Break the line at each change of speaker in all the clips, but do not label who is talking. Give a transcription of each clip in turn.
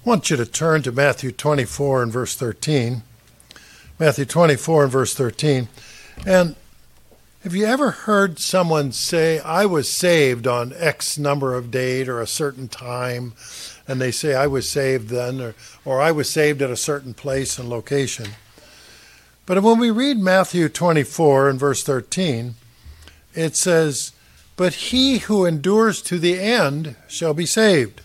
I want you to turn to Matthew 24 and verse 13. Matthew 24 and verse 13. And have you ever heard someone say, I was saved on X number of date or a certain time, and they say, I was saved then, or I was saved at a certain place and location. But when we read Matthew 24 and verse 13, it says, but he who endures to the end shall be saved.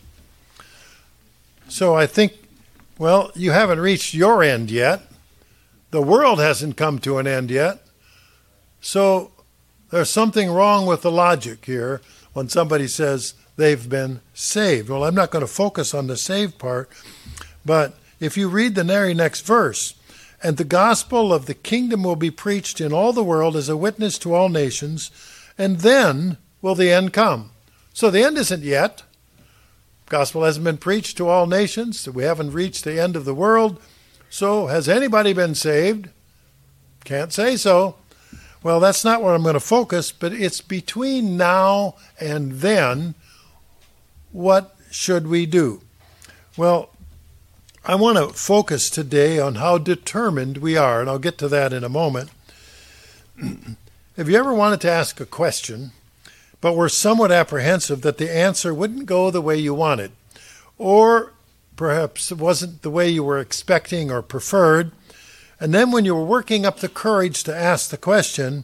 So I think, well, you haven't reached your end yet. The world hasn't come to an end yet. So there's something wrong with the logic here when somebody says they've been saved. Well, I'm not going to focus on the saved part, but if you read the very next verse, and the gospel of the kingdom will be preached in all the world as a witness to all nations, and then will the end come. So the end isn't yet. Gospel hasn't been preached to all nations. So we haven't reached the end of the world. So has anybody been saved? Can't say so. Well, that's not where I'm going to focus, but it's between now and then. What should we do? Well, I want to focus today on how determined we are, and I'll get to that in a moment. Have you ever wanted to ask a question, but were somewhat apprehensive that the answer wouldn't go the way you wanted, or perhaps it wasn't the way you were expecting or preferred, and then when you were working up the courage to ask the question,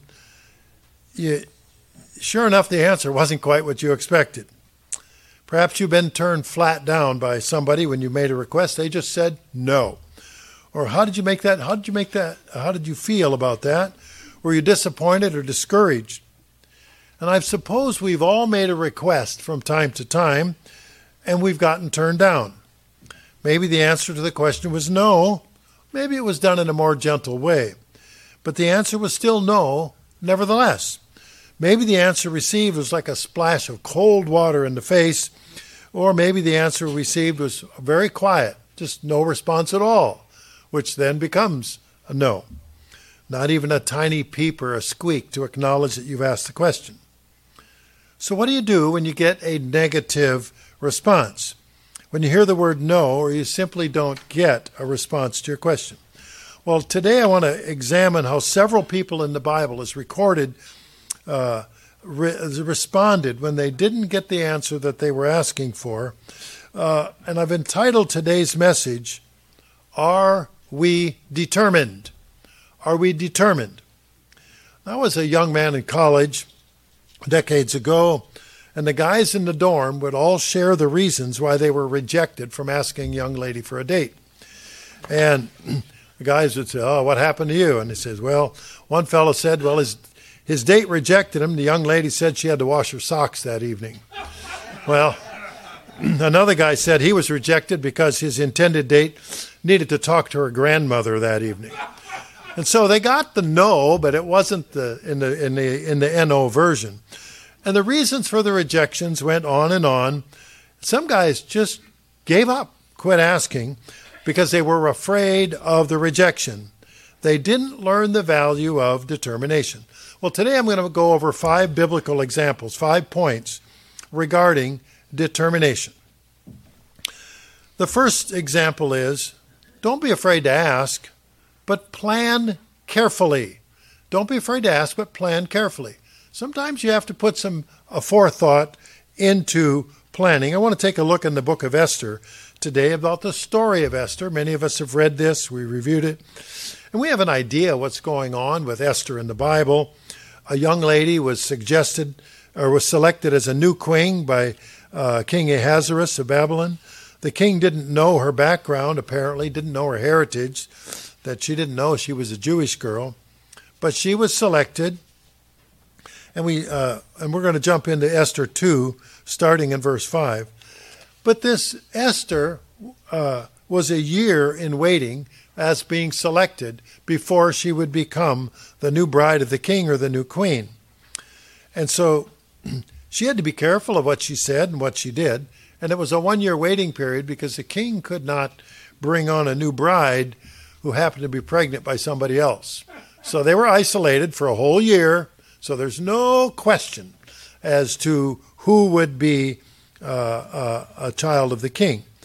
sure enough, the answer wasn't quite what you expected. Perhaps you've been turned flat down by somebody when you made a request. They just said no. Or how did you make that? How did you feel about that? Were you disappointed or discouraged? And I suppose we've all made a request from time to time, and we've gotten turned down. Maybe the answer to the question was no. Maybe it was done in a more gentle way. But the answer was still no, nevertheless. Maybe the answer received was like a splash of cold water in the face, or maybe the answer received was very quiet, just no response at all, which then becomes a no. Not even a tiny peep or a squeak to acknowledge that you've asked the question. So what do you do when you get a negative response? When you hear the word no, or you simply don't get a response to your question? Well, today I want to examine how several people in the Bible is recorded responded when they didn't get the answer that they were asking for. And I've entitled today's message, Are We Determined? Are we determined? I was a young man in college decades ago, and the guys in the dorm would all share the reasons why they were rejected from asking a young lady for a date. And the guys would say, oh, what happened to you? And he says, well, one fellow said, well, his date rejected him. The young lady said she had to wash her socks that evening. Well, another guy said he was rejected because his intended date needed to talk to her grandmother that evening. And so they got the no, but it wasn't in the NO version. And the reasons for the rejections went on and on. Some guys just gave up, quit asking, because they were afraid of the rejection. They didn't learn the value of determination. Well, today I'm going to go over 5 biblical examples, 5 points regarding determination. The first example is, don't be afraid to ask, but plan carefully. Don't be afraid to ask, but plan carefully. Sometimes you have to put some forethought into planning. I want to take a look in the book of Esther today about the story of Esther. Many of us have read this. We reviewed it. And we have an idea what's going on with Esther in the Bible. A young lady was selected as a new queen by King Ahasuerus of Babylon. The king didn't know her background, apparently, didn't know her heritage, that she didn't know she was a Jewish girl. But she was selected. And we're going to jump into Esther 2, starting in verse 5. But this Esther was a year in waiting as being selected before she would become the new bride of the king or the new queen. And so she had to be careful of what she said and what she did. And it was a 1-year waiting period because the king could not bring on a new bride who happened to be pregnant by somebody else. So they were isolated for a whole year. So there's no question as to who would be a child of the king.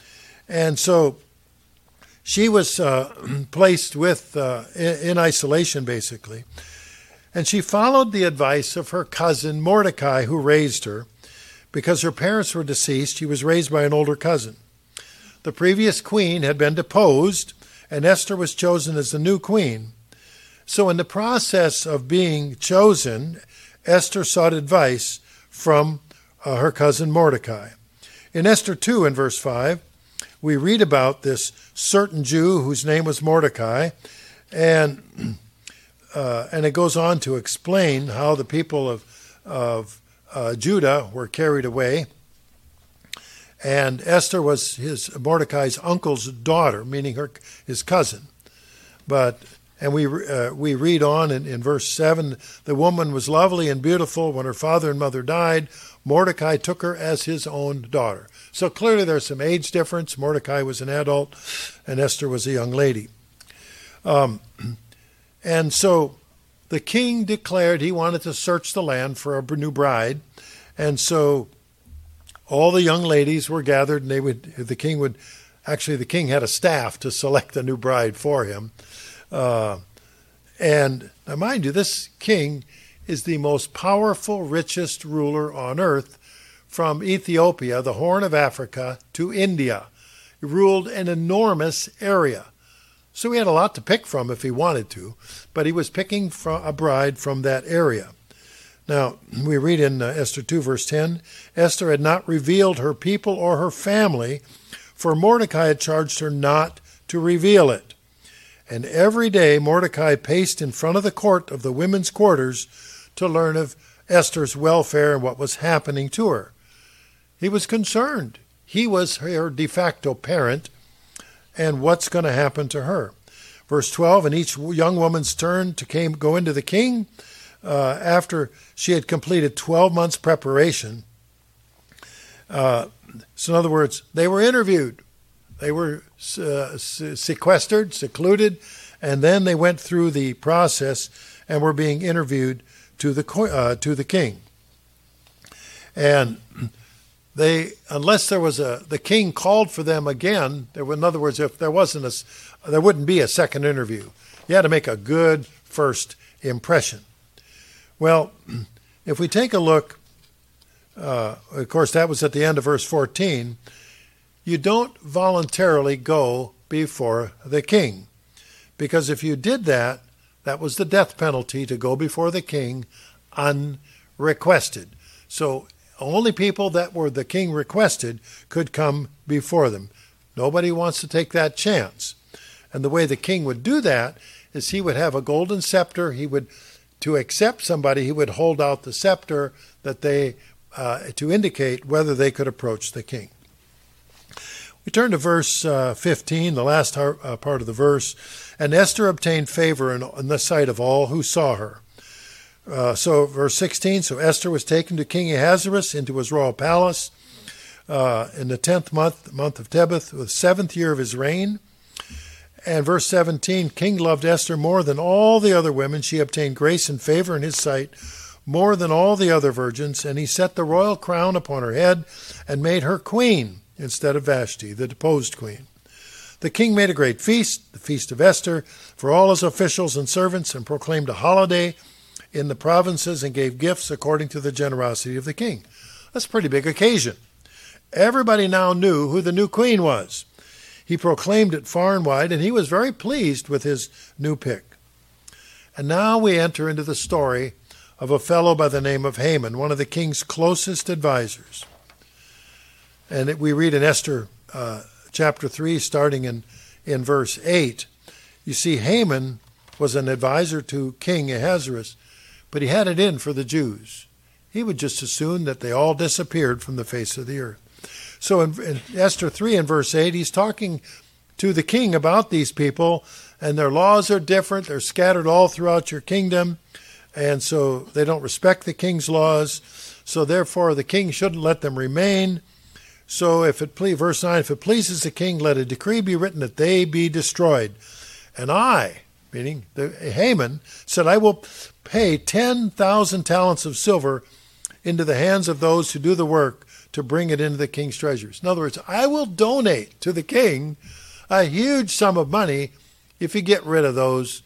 And so she was placed in isolation, basically. And she followed the advice of her cousin Mordecai, who raised her. Because her parents were deceased, she was raised by an older cousin. The previous queen had been deposed, and Esther was chosen as the new queen. So in the process of being chosen, Esther sought advice from her cousin Mordecai. In Esther 2, in verse 5, we read about this certain Jew whose name was Mordecai, and it goes on to explain how the people of Judah were carried away. And Esther was Mordecai's uncle's daughter, meaning his cousin. And we read on in verse 7, the woman was lovely and beautiful. When her father and mother died, Mordecai took her as his own daughter. So clearly there's some age difference. Mordecai was an adult, and Esther was a young lady. And so the king declared he wanted to search the land for a new bride. And so all the young ladies were gathered, and the king had a staff to select a new bride for him. And now mind you, this king is the most powerful, richest ruler on earth, from Ethiopia, the Horn of Africa, to India. He ruled an enormous area. So he had a lot to pick from if he wanted to, but he was picking a bride from that area. Now, we read in Esther 2, verse 10, Esther had not revealed her people or her family, for Mordecai had charged her not to reveal it. And every day Mordecai paced in front of the court of the women's quarters to learn of Esther's welfare and what was happening to her. He was concerned. He was her de facto parent, and what's going to happen to her. Verse 12, and each young woman's turn to go into the king after she had completed 12 months preparation. So in other words, they were interviewed. They were sequestered, secluded, and then they went through the process and were being interviewed to the king. And unless there was the king called for them again, in other words, if there wouldn't be a second interview. You had to make a good first impression. Well, if we take a look, of course, that was at the end of verse 14. You don't voluntarily go before the king, because if you did that, that was the death penalty, to go before the king unrequested. So only people that were the king requested could come before them. Nobody wants to take that chance. And the way the king would do that is he would have a golden scepter. To accept somebody, he would hold out the scepter to indicate whether they could approach the king. We turn to verse 15, the last part of the verse. And Esther obtained favor in the sight of all who saw her. So verse 16, so Esther was taken to King Ahasuerus into his royal palace in the 10th month of Tebeth, the 7th year of his reign. And verse 17, King loved Esther more than all the other women. She obtained grace and favor in his sight more than all the other virgins. And he set the royal crown upon her head and made her queen instead of Vashti, the deposed queen. The king made a great feast, the Feast of Esther, for all his officials and servants, and proclaimed a holiday in the provinces and gave gifts according to the generosity of the king. That's a pretty big occasion. Everybody now knew who the new queen was. He proclaimed it far and wide, and he was very pleased with his new pick. And now we enter into the story of a fellow by the name of Haman, one of the king's closest advisors. And we read in Esther chapter 3, starting in verse 8. You see, Haman was an advisor to King Ahasuerus, but he had it in for the Jews. He would just assume that they all disappeared from the face of the earth. So in Esther 3 and verse 8, he's talking to the king about these people, and their laws are different. They're scattered all throughout your kingdom, and so they don't respect the king's laws. So therefore, the king shouldn't let them remain. So verse 9, if it pleases the king, let a decree be written that they be destroyed. And I, meaning Haman, said, I will pay 10,000 talents of silver into the hands of those who do the work to bring it into the king's treasuries. In other words, I will donate to the king a huge sum of money if you get rid of those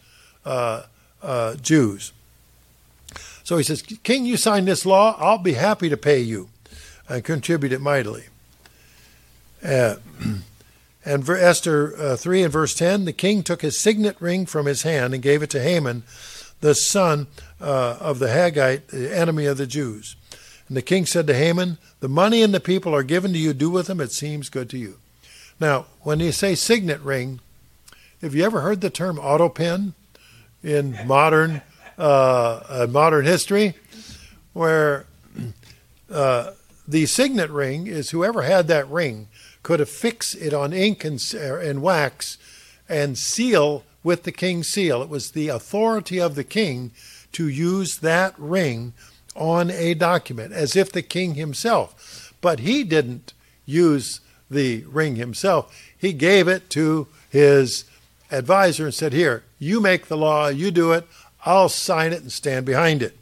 Jews. So he says, King, you sign this law, I'll be happy to pay you and contribute it mightily. And Esther 3 and verse 10, the king took his signet ring from his hand and gave it to Haman, the son of the Haggite, the enemy of the Jews. And the king said to Haman, the money and the people are given to you. Do with them it seems good to you. Now, when you say signet ring, have you ever heard the term auto pen in modern history? Where the signet ring is whoever had that ring could affix it on ink and wax and seal with the king's seal. It was the authority of the king to use that ring on a document, as if the king himself. But he didn't use the ring himself. He gave it to his advisor and said, here, you make the law, you do it, I'll sign it and stand behind it.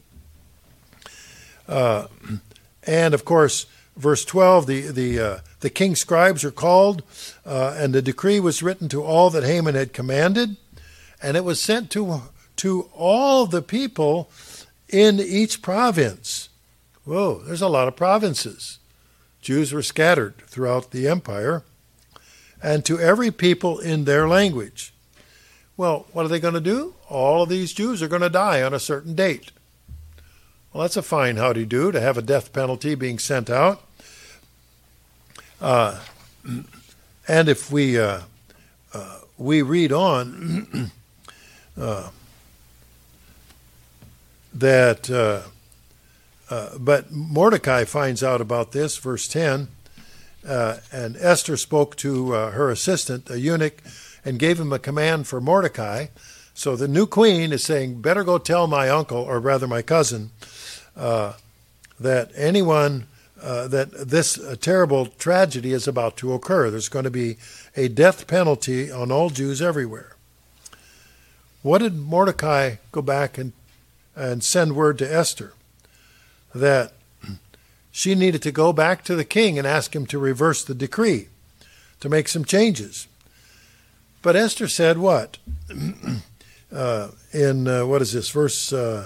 And of course, verse 12, the king's scribes are called, and the decree was written to all that Haman had commanded, and it was sent to all the people in each province. Whoa, there's a lot of provinces. Jews were scattered throughout the empire, and to every people in their language. Well, what are they going to do? All of these Jews are going to die on a certain date. Well, that's a fine howdy-do to have a death penalty being sent out. And if we read on but Mordecai finds out about this, verse 10, and Esther spoke to her assistant, a eunuch, and gave him a command for Mordecai. So the new queen is saying, better go tell my uncle, or rather my cousin, that anyone, that this terrible tragedy is about to occur. There's going to be a death penalty on all Jews everywhere. What did Mordecai go back and send word to Esther? That she needed to go back to the king and ask him to reverse the decree, to make some changes. But Esther said what? What is this? Verse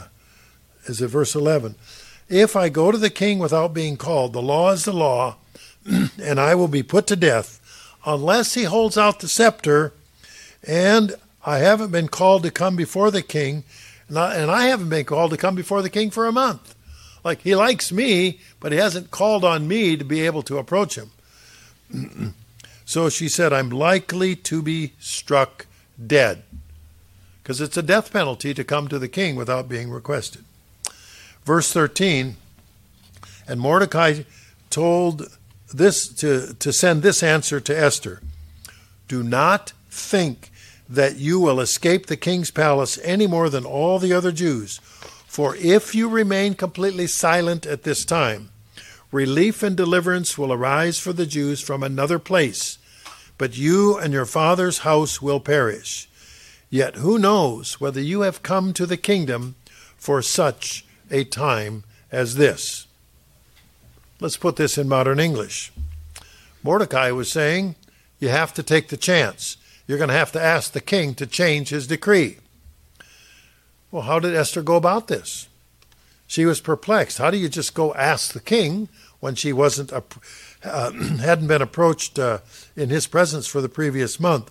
11? If I go to the king without being called, the law is the law, and I will be put to death, unless he holds out the scepter, and I haven't been called to come before the king, and I haven't been called to come before the king for a month. Like, he likes me, but he hasn't called on me to be able to approach him. So she said, I'm likely to be struck dead, because it's a death penalty to come to the king without being requested. Verse 13, and Mordecai told this to send this answer to Esther. Do not think that you will escape the king's palace any more than all the other Jews. For if you remain completely silent at this time, relief and deliverance will arise for the Jews from another place, but you and your father's house will perish. Yet who knows whether you have come to the kingdom for such a time as this? Let's put this in modern English. Mordecai was saying, you have to take the chance. You're going to have to ask the king to change his decree. Well, how did Esther go about this? She was perplexed. How do you just go ask the king when she hadn't been approached in his presence for the previous month?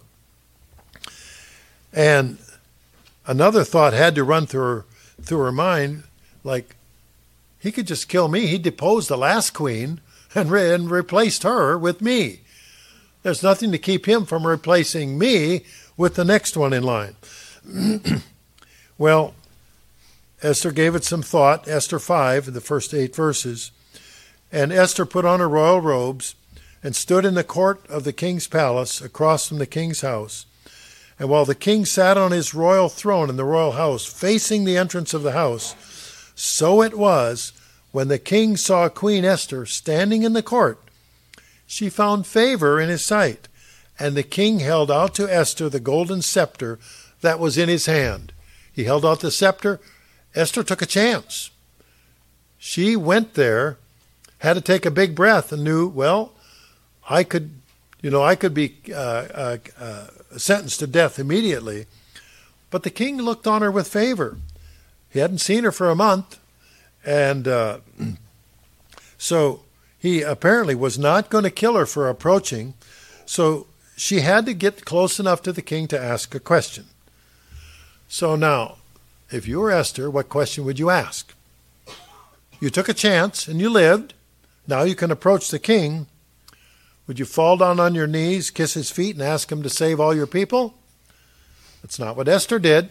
And another thought had to run through her mind, like, he could just kill me. He deposed the last queen and replaced her with me. There's nothing to keep him from replacing me with the next one in line. Well, Esther gave it some thought, Esther 5, the first 8 verses. And Esther put on her royal robes and stood in the court of the king's palace across from the king's house. And while the king sat on his royal throne in the royal house, facing the entrance of the house, so it was when the king saw Queen Esther standing in the court, she found favor in his sight. And the king held out to Esther the golden scepter that was in his hand. He held out the scepter. Esther took a chance. She went there, had to take a big breath and knew, well, I could be sentenced to death immediately. But the king looked on her with favor. He hadn't seen her for a month, and so he apparently was not going to kill her for approaching. So she had to get close enough to the king to ask a question. So now, if you were Esther, what question would you ask? You took a chance and you lived. Now you can approach the king. Would you fall down on your knees, kiss his feet, and ask him to save all your people? That's not what Esther did.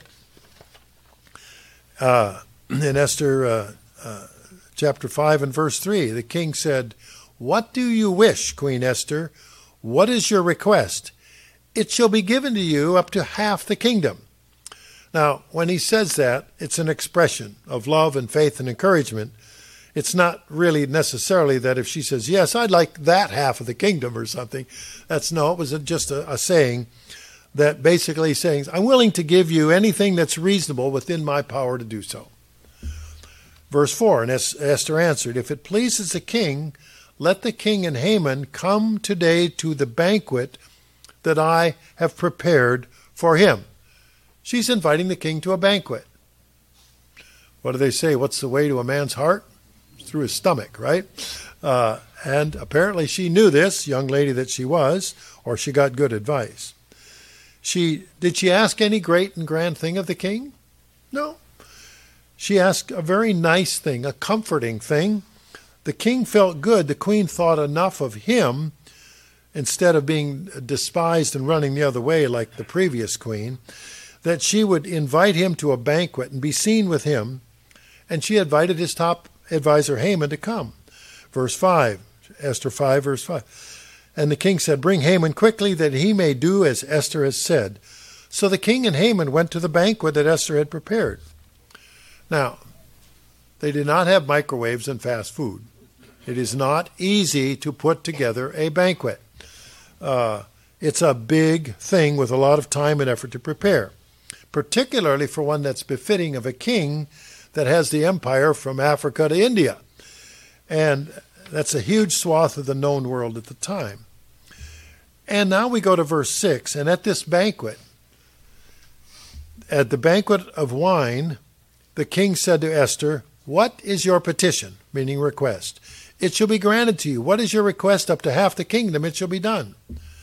In Esther chapter 5 and verse 3, the king said, "What do you wish, Queen Esther? What is your request? It shall be given to you up to half the kingdom." Now, when he says that, it's an expression of love and faith and encouragement. It's not really necessarily that if she says, yes, I'd like that half of the kingdom or something. It was just a saying that basically saying, I'm willing to give you anything that's reasonable within my power to do so. Verse 4, and Esther answered, "If it pleases the king, let the king and Haman come today to the banquet that I have prepared for him." She's inviting the king to a banquet. What do they say? What's the way to a man's heart? Through his stomach, right? And apparently she knew this, young lady that she was, or she got good advice. Did she ask any great and grand thing of the king? No. She asked a very nice thing, a comforting thing. The king felt good. The queen thought enough of him, instead of being despised and running the other way like the previous queen, that she would invite him to a banquet and be seen with him. And she invited his top advisor Haman to come. Verse 5, Esther 5, verse 5. And the king said, "Bring Haman quickly, that he may do as Esther has said." So the king and Haman went to the banquet that Esther had prepared. Now, they did not have microwaves and fast food. It is not easy to put together a banquet. It's a big thing with a lot of time and effort to prepare, particularly for one that's befitting of a king that has the empire from Africa to India. And that's a huge swath of the known world at the time. And now we go to verse 6. And at this banquet, at the banquet of wine, the king said to Esther, "What is your petition?" Meaning request. "It shall be granted to you. What is your request? Up to half the kingdom, it shall be done."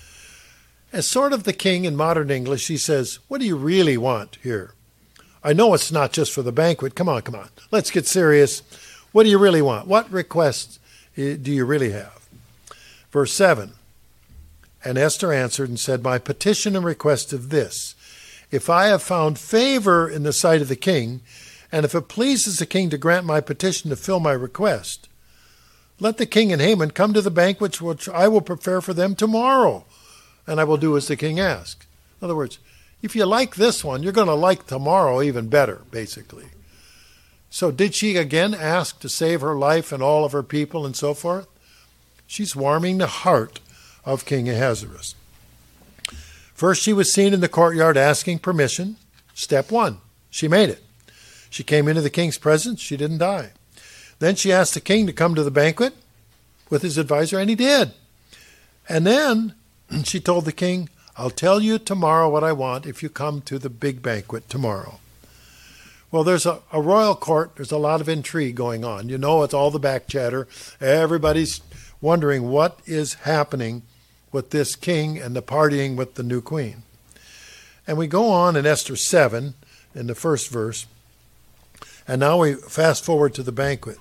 As sort of the king in modern English, he says, "What do you really want here? I know it's not just for the banquet. Come on. Let's get serious. What do you really want? What requests do you really have?" Verse 7, and Esther answered and said, "My petition and request is this. If I have found favor in the sight of the king, and if it pleases the king to grant my petition to fill my request, let the king and Haman come to the banquet which I will prepare for them tomorrow, and I will do as the king asks." In other words, if you like this one, you're going to like tomorrow even better, basically. So did she again ask to save her life and all of her people and so forth? She's warming the heart of King Ahasuerus. First, she was seen in the courtyard asking permission. Step 1, she made it. She came into the king's presence. She didn't die. Then she asked the king to come to the banquet with his advisor, and he did. And then she told the king, "I'll tell you tomorrow what I want if you come to the big banquet tomorrow." Well, there's a royal court. There's a lot of intrigue going on. You know, it's all the back chatter. Everybody's wondering what is happening with this king and the partying with the new queen. And we go on in Esther 7, in the first verse, and now we fast forward to the banquet.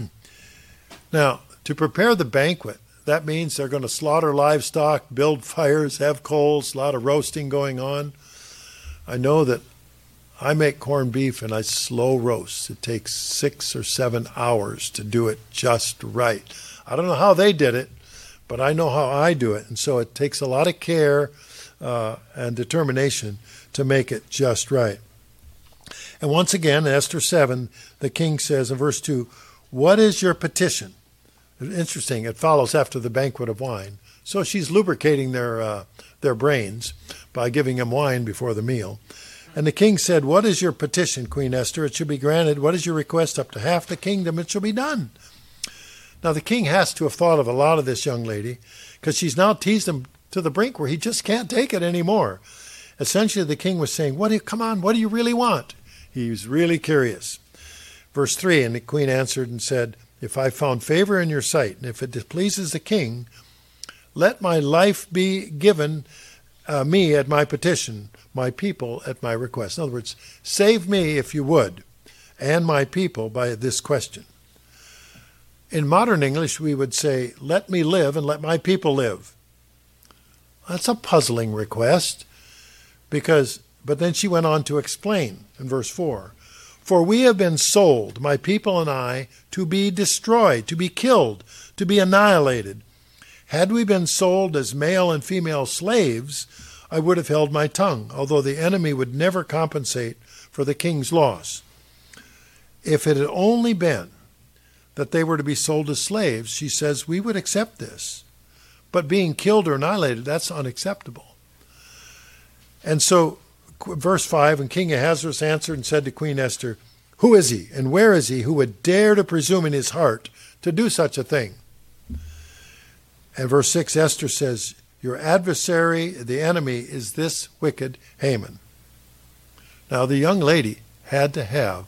Now, to prepare the banquet, that means they're going to slaughter livestock, build fires, have coals, a lot of roasting going on. I know that I make corned beef and I slow roast. It takes 6 or 7 hours to do it just right. I don't know how they did it, but I know how I do it. And so it takes a lot of care and determination to make it just right. And once again, in Esther 7, the king says in verse 2, "What is your petition?" Interesting, it follows after the banquet of wine. So she's lubricating their brains by giving them wine before the meal. And the king said, "What is your petition, Queen Esther? It shall be granted. What is your request? Up to half the kingdom, it shall be done." Now, the king has to have thought of a lot of this young lady, because she's now teased him to the brink where he just can't take it anymore. Essentially, the king was saying, come on, what do you really want? He was really curious. Verse 3, and the queen answered and said, if I found favor in your sight, and if it displeases the king, let my life be given me at my petition, my people at my request. In other words, save me if you would, and my people by this question. In modern English, we would say, let me live and let my people live. That's a puzzling request, but then she went on to explain in verse 4, for we have been sold, my people and I, to be destroyed, to be killed, to be annihilated. Had we been sold as male and female slaves, I would have held my tongue, although the enemy would never compensate for the king's loss. If it had only been that they were to be sold as slaves, she says, we would accept this. But being killed or annihilated, that's unacceptable. And so, verse 5, and King Ahasuerus answered and said to Queen Esther, who is he and where is he who would dare to presume in his heart to do such a thing? And verse 6, Esther says, your adversary, the enemy, is this wicked Haman. Now, the young lady had to have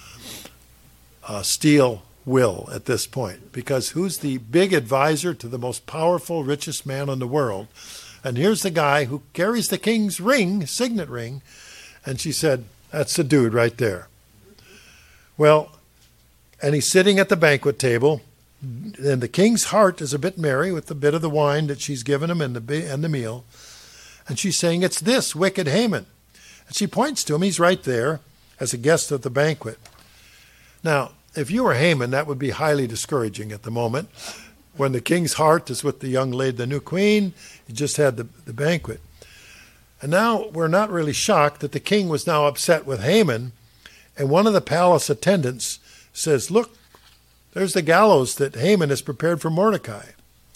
a steel will at this point, because who's the big advisor to the most powerful, richest man in the world? And here's the guy who carries the king's ring, signet ring, and she said, that's the dude right there. Well, and he's sitting at the banquet table, and the king's heart is a bit merry with the bit of the wine that she's given him and the meal, and she's saying, it's this wicked Haman. And she points to him. He's right there as a guest at the banquet. Now, if you were Haman, that would be highly discouraging at the moment. When the king's heart is with the young lady, the new queen, he just had the banquet. And now we're not really shocked that the king was now upset with Haman, and one of the palace attendants says, look, there's the gallows that Haman has prepared for Mordecai.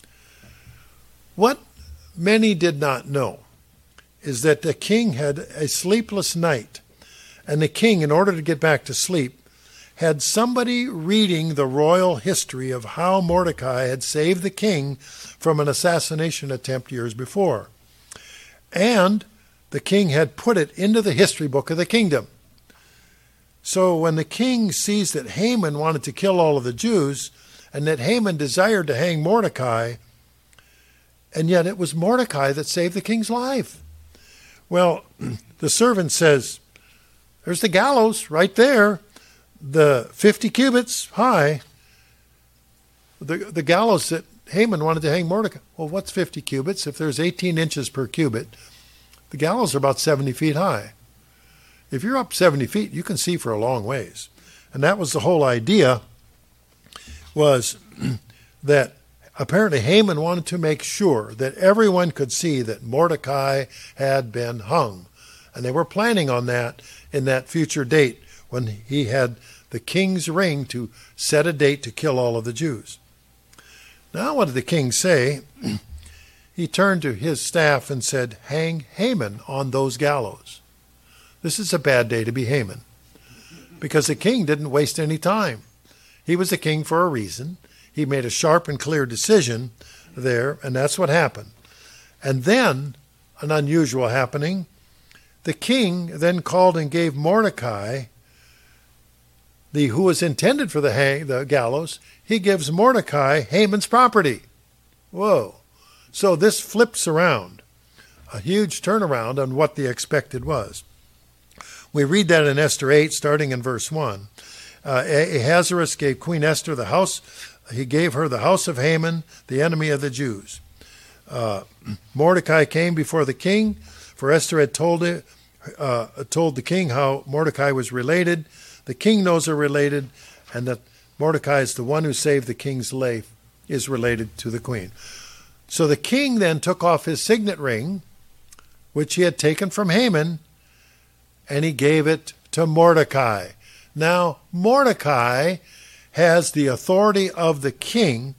What many did not know is that the king had a sleepless night, and the king, in order to get back to sleep, had somebody reading the royal history of how Mordecai had saved the king from an assassination attempt years before. And the king had put it into the history book of the kingdom. So when the king sees that Haman wanted to kill all of the Jews, and that Haman desired to hang Mordecai, and yet it was Mordecai that saved the king's life. Well, the servant says, there's the gallows right there. The 50 cubits high, the gallows that Haman wanted to hang Mordecai. Well, what's 50 cubits? If there's 18 inches per cubit, the gallows are about 70 feet high. If you're up 70 feet, you can see for a long ways. And that was the whole idea, was that apparently Haman wanted to make sure that everyone could see that Mordecai had been hung. And they were planning on that in that future date, when he had the king's ring to set a date to kill all of the Jews. Now what did the king say? He turned to his staff and said, hang Haman on those gallows. This is a bad day to be Haman, because the king didn't waste any time. He was the king for a reason. He made a sharp and clear decision there, and that's what happened. And then, an unusual happening, the king then called and gave Mordecai, who was intended for the gallows, he gives Mordecai Haman's property. Whoa. So this flips around, a huge turnaround on what the expected was. We read that in Esther 8, starting in verse 1. Ahasuerus gave Queen Esther the house. He gave her the house of Haman, the enemy of the Jews. Mordecai came before the king, for Esther had told the king how Mordecai was related. The king knows they're related, and that Mordecai is the one who saved the king's life, is related to the queen. So the king then took off his signet ring, which he had taken from Haman, and he gave it to Mordecai. Now, Mordecai has the authority of the king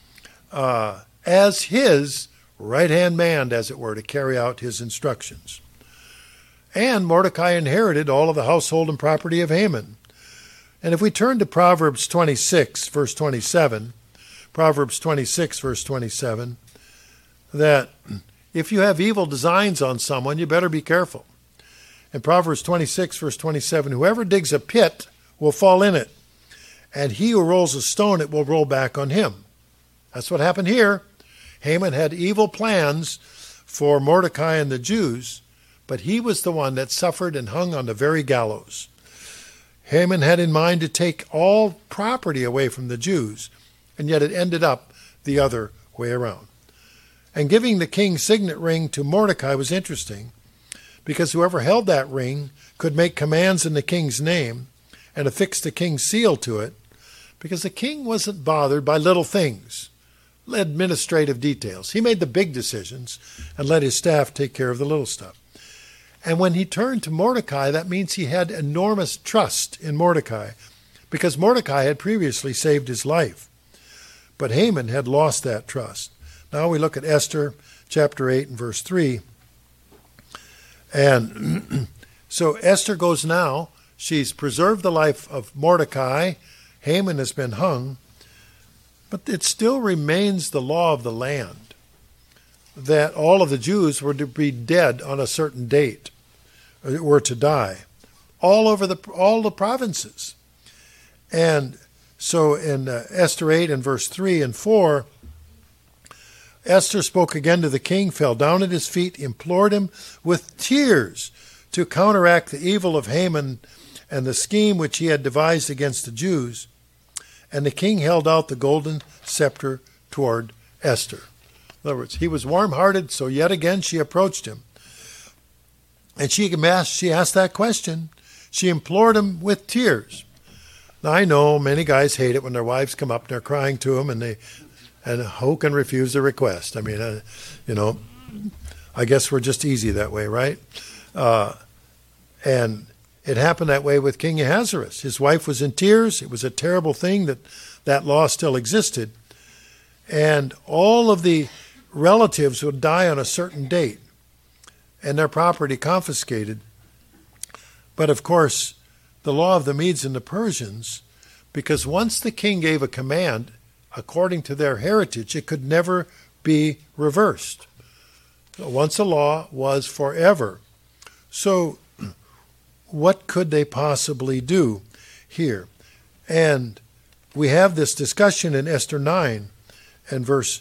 as his right-hand man, as it were, to carry out his instructions. And Mordecai inherited all of the household and property of Haman. And if we turn to Proverbs 26, verse 27, Proverbs 26, verse 27, that if you have evil designs on someone, you better be careful. In Proverbs 26, verse 27, whoever digs a pit will fall in it, and he who rolls a stone, it will roll back on him. That's what happened here. Haman had evil plans for Mordecai and the Jews, but he was the one that suffered and hung on the very gallows. Haman had in mind to take all property away from the Jews, and yet it ended up the other way around. And giving the king's signet ring to Mordecai was interesting, because whoever held that ring could make commands in the king's name and affix the king's seal to it, because the king wasn't bothered by little things, administrative details. He made the big decisions and let his staff take care of the little stuff. And when he turned to Mordecai, that means he had enormous trust in Mordecai, because Mordecai had previously saved his life. But Haman had lost that trust. Now we look at Esther chapter 8 and verse 3. And so Esther goes now. She's preserved the life of Mordecai. Haman has been hung. But it still remains the law of the land that all of the Jews were to be dead on a certain date, or were to die, all over all the provinces. And so in Esther 8 and verse 3 and 4, Esther spoke again to the king, fell down at his feet, implored him with tears to counteract the evil of Haman and the scheme which he had devised against the Jews. And the king held out the golden scepter toward Esther. In other words, he was warm-hearted, so yet again she approached him. And she asked that question. She implored him with tears. Now, I know many guys hate it when their wives come up and they're crying to them, and who can refuse a request? I mean, I guess we're just easy that way, right? And it happened that way with King Ahasuerus. His wife was in tears. It was a terrible thing that law still existed. And all of the relatives would die on a certain date and their property confiscated. But of course, the law of the Medes and the Persians, because once the king gave a command, according to their heritage, it could never be reversed. Once a law was forever. So what could they possibly do here? And we have this discussion in Esther 9 and verse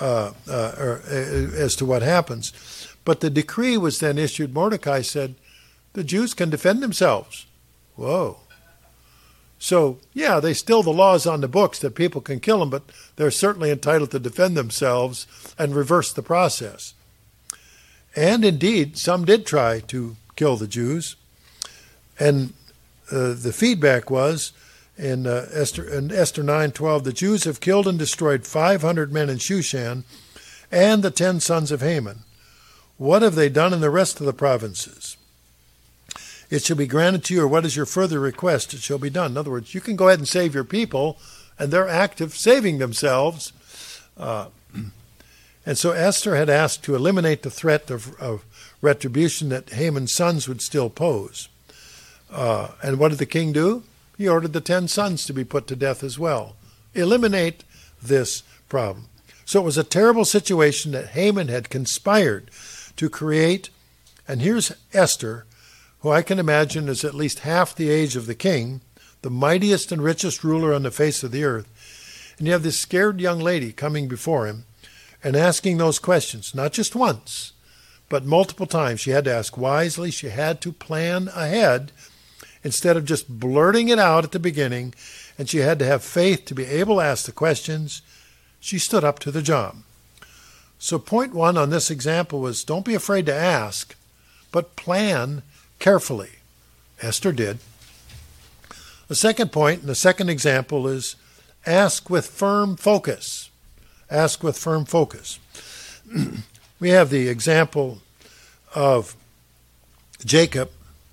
as to what happens. But the decree was then issued. Mordecai said, the Jews can defend themselves. Whoa. So, yeah, the law is on the books that people can kill them, but they're certainly entitled to defend themselves and reverse the process. And indeed, some did try to kill the Jews. And the feedback was, in Esther 9:12, the Jews have killed and destroyed 500 men in Shushan and the 10 sons of Haman. What have they done in the rest of the provinces? It shall be granted to you, or what is your further request? It shall be done. In other words, you can go ahead and save your people, and they're active saving themselves. And so Esther had asked to eliminate the threat of retribution that Haman's sons would still pose. And what did the king do? He ordered the 10 sons to be put to death as well. Eliminate this problem. So it was a terrible situation that Haman had conspired to create. And here's Esther, who I can imagine is at least half the age of the king, the mightiest and richest ruler on the face of the earth. And you have this scared young lady coming before him and asking those questions, not just once, but multiple times. She had to ask wisely. She had to plan ahead instead of just blurting it out at the beginning. And she had to have faith to be able to ask the questions. She stood up to the job. So point one on this example was, don't be afraid to ask, but plan carefully. Esther did. The second point, and the second example, is ask with firm focus. Ask with firm focus. We have the example of Jacob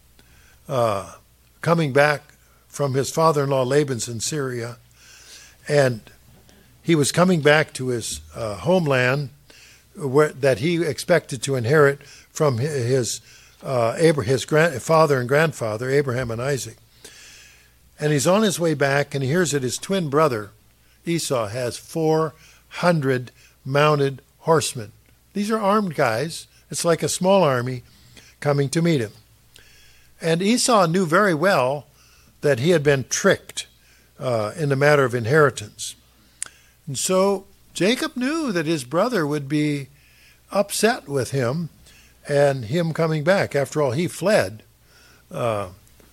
coming back from his father-in-law Laban's in Syria, and he was coming back to his homeland that he expected to inherit from his father and grandfather, Abraham and Isaac. And he's on his way back, and he hears that his twin brother Esau has 400 mounted horsemen. These are armed guys. It's like a small army coming to meet him. And Esau knew very well that he had been tricked in the matter of inheritance. And so Jacob knew that his brother would be upset with him and him coming back. After all, he fled right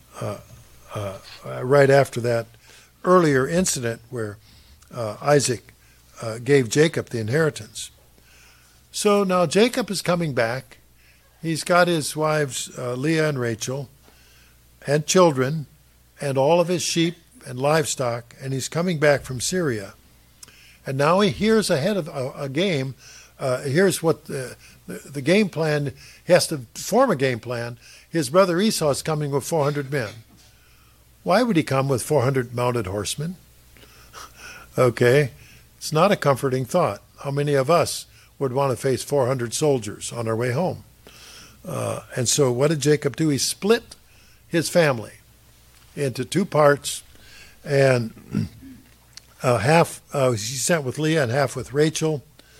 after that earlier incident where Isaac gave Jacob the inheritance. So now Jacob is coming back. He's got his wives Leah and Rachel and children and all of his sheep and livestock, and he's coming back from Syria. And now he hears ahead of a game. Here's what the game plan. He has to form a game plan. His brother Esau is coming with 400 men. Why would he come with 400 mounted horsemen? Okay, it's not a comforting thought. How many of us would want to face 400 soldiers on our way home? And so what did Jacob do? He split his family into two parts, and half he sent with Leah and half with Rachel.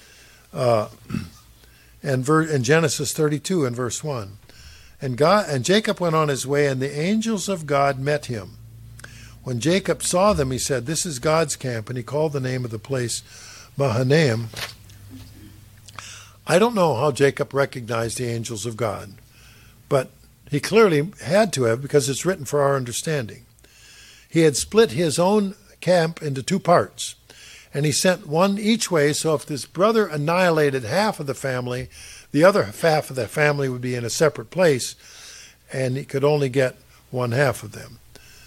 And in Genesis 32 and verse 1. And Jacob went on his way, and the angels of God met him. When Jacob saw them, he said, "This is God's camp," and he called the name of the place Mahanaim. I don't know how Jacob recognized the angels of God, but he clearly had to have, because it's written for our understanding. He had split his own camp into two parts, and he sent one each way, so if this brother annihilated half of the family, the other half of the family would be in a separate place, and he could only get one half of them.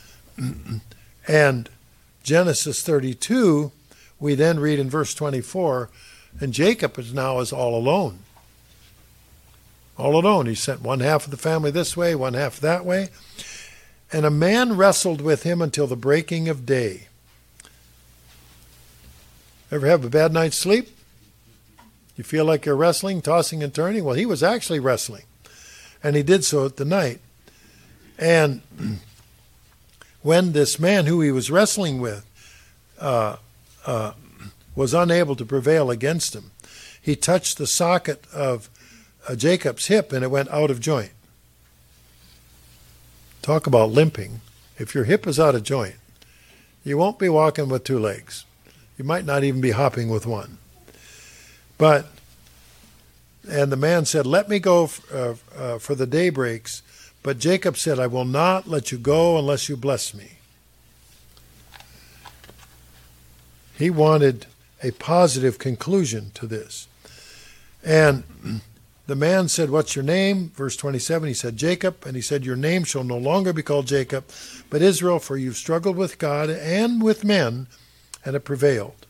And Genesis 32, we then read in verse 24, and Jacob is all alone. All alone. He sent one half of the family this way, one half that way. And a man wrestled with him until the breaking of day. Ever have a bad night's sleep? You feel like you're wrestling, tossing and turning? Well, he was actually wrestling. And he did so at the night. And when this man who he was wrestling with was unable to prevail against him, he touched the socket of Jacob's hip and it went out of joint. Talk about limping. If your hip is out of joint, you won't be walking with two legs. You might not even be hopping with one. And the man said, "Let me go for the day breaks." But Jacob said, "I will not let you go unless you bless me." He wanted a positive conclusion to this. And the man said, "What's your name?" Verse 27, he said, "Jacob." And he said, "Your name shall no longer be called Jacob, but Israel, for you've struggled with God and with men, and have prevailed."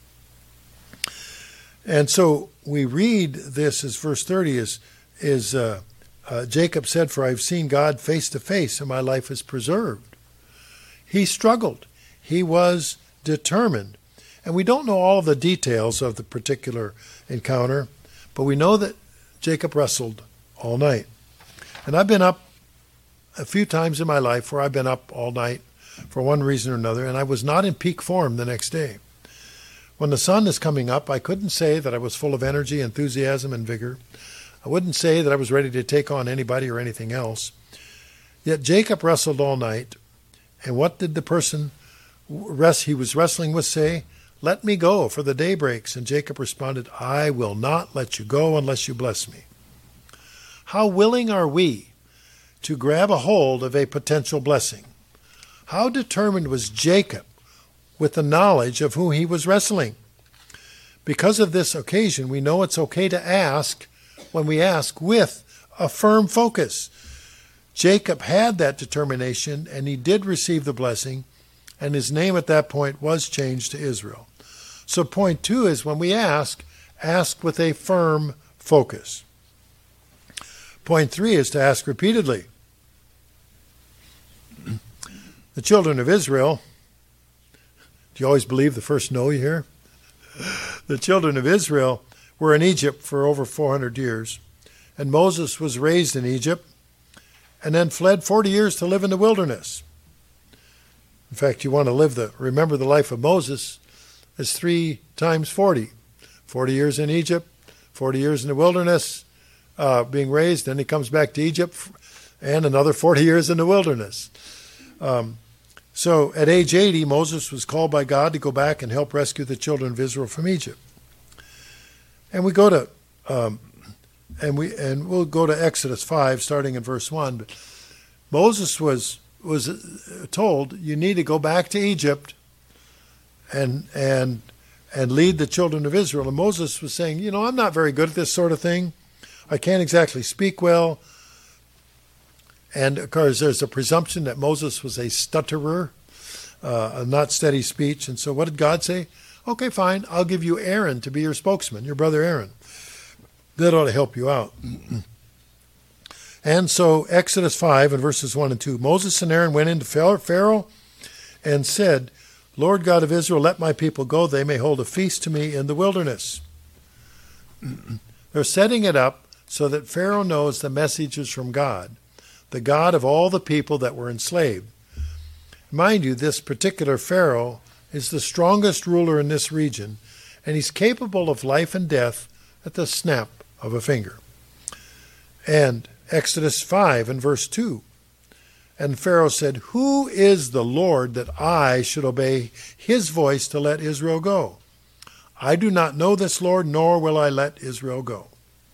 And so we read this as verse 30 is Jacob said, "For I've seen God face to face, and my life is preserved." He struggled. He was determined. And we don't know all the details of the particular encounter, but we know that Jacob wrestled all night. And I've been up a few times in my life where I've been up all night for one reason or another, and I was not in peak form the next day. When the sun is coming up, I couldn't say that I was full of energy, enthusiasm, and vigor. I wouldn't say that I was ready to take on anybody or anything else. Yet Jacob wrestled all night. And what did the person he was wrestling with say? "Let me go, for the day breaks." And Jacob responded, "I will not let you go unless you bless me." How willing are we to grab a hold of a potential blessing? How determined was Jacob with the knowledge of who he was wrestling? Because of this occasion, we know it's okay to ask when we ask with a firm focus. Jacob had that determination, and he did receive the blessing, and his name at that point was changed to Israel. So point 2 is when we ask with a firm focus. Point 3 is to ask repeatedly. The children of Israel, do you always believe the first no you hear? The children of Israel were in Egypt for over 400 years, and Moses was raised in Egypt and then fled 40 years to live in the wilderness. In fact, you want to remember the life of Moses. is 3 times 40. 40 years in Egypt, 40 years in the wilderness, being raised. Then he comes back to Egypt, and another 40 years in the wilderness. So at age 80, Moses was called by God to go back and help rescue the children of Israel from Egypt. And we go to we'll go to Exodus 5, starting in verse 1. But Moses was told, you need to go back to Egypt and lead the children of Israel. And Moses was saying, I'm not very good at this sort of thing. I can't exactly speak well. And of course, there's a presumption that Moses was a stutterer, a not steady speech. And so what did God say? Okay, fine. I'll give you Aaron to be your spokesman, your brother Aaron. That ought to help you out. And so Exodus 5 and verses 1 and 2, Moses and Aaron went into Pharaoh and said, Lord God of Israel, let my people go. They may hold a feast to me in the wilderness. They're setting it up so that Pharaoh knows the message is from God, the God of all the people that were enslaved. Mind you, this particular Pharaoh is the strongest ruler in this region, and he's capable of life and death at the snap of a finger. And Exodus 5 and verse 2, and Pharaoh said, who is the Lord that I should obey his voice to let Israel go? I do not know this Lord, nor will I let Israel go.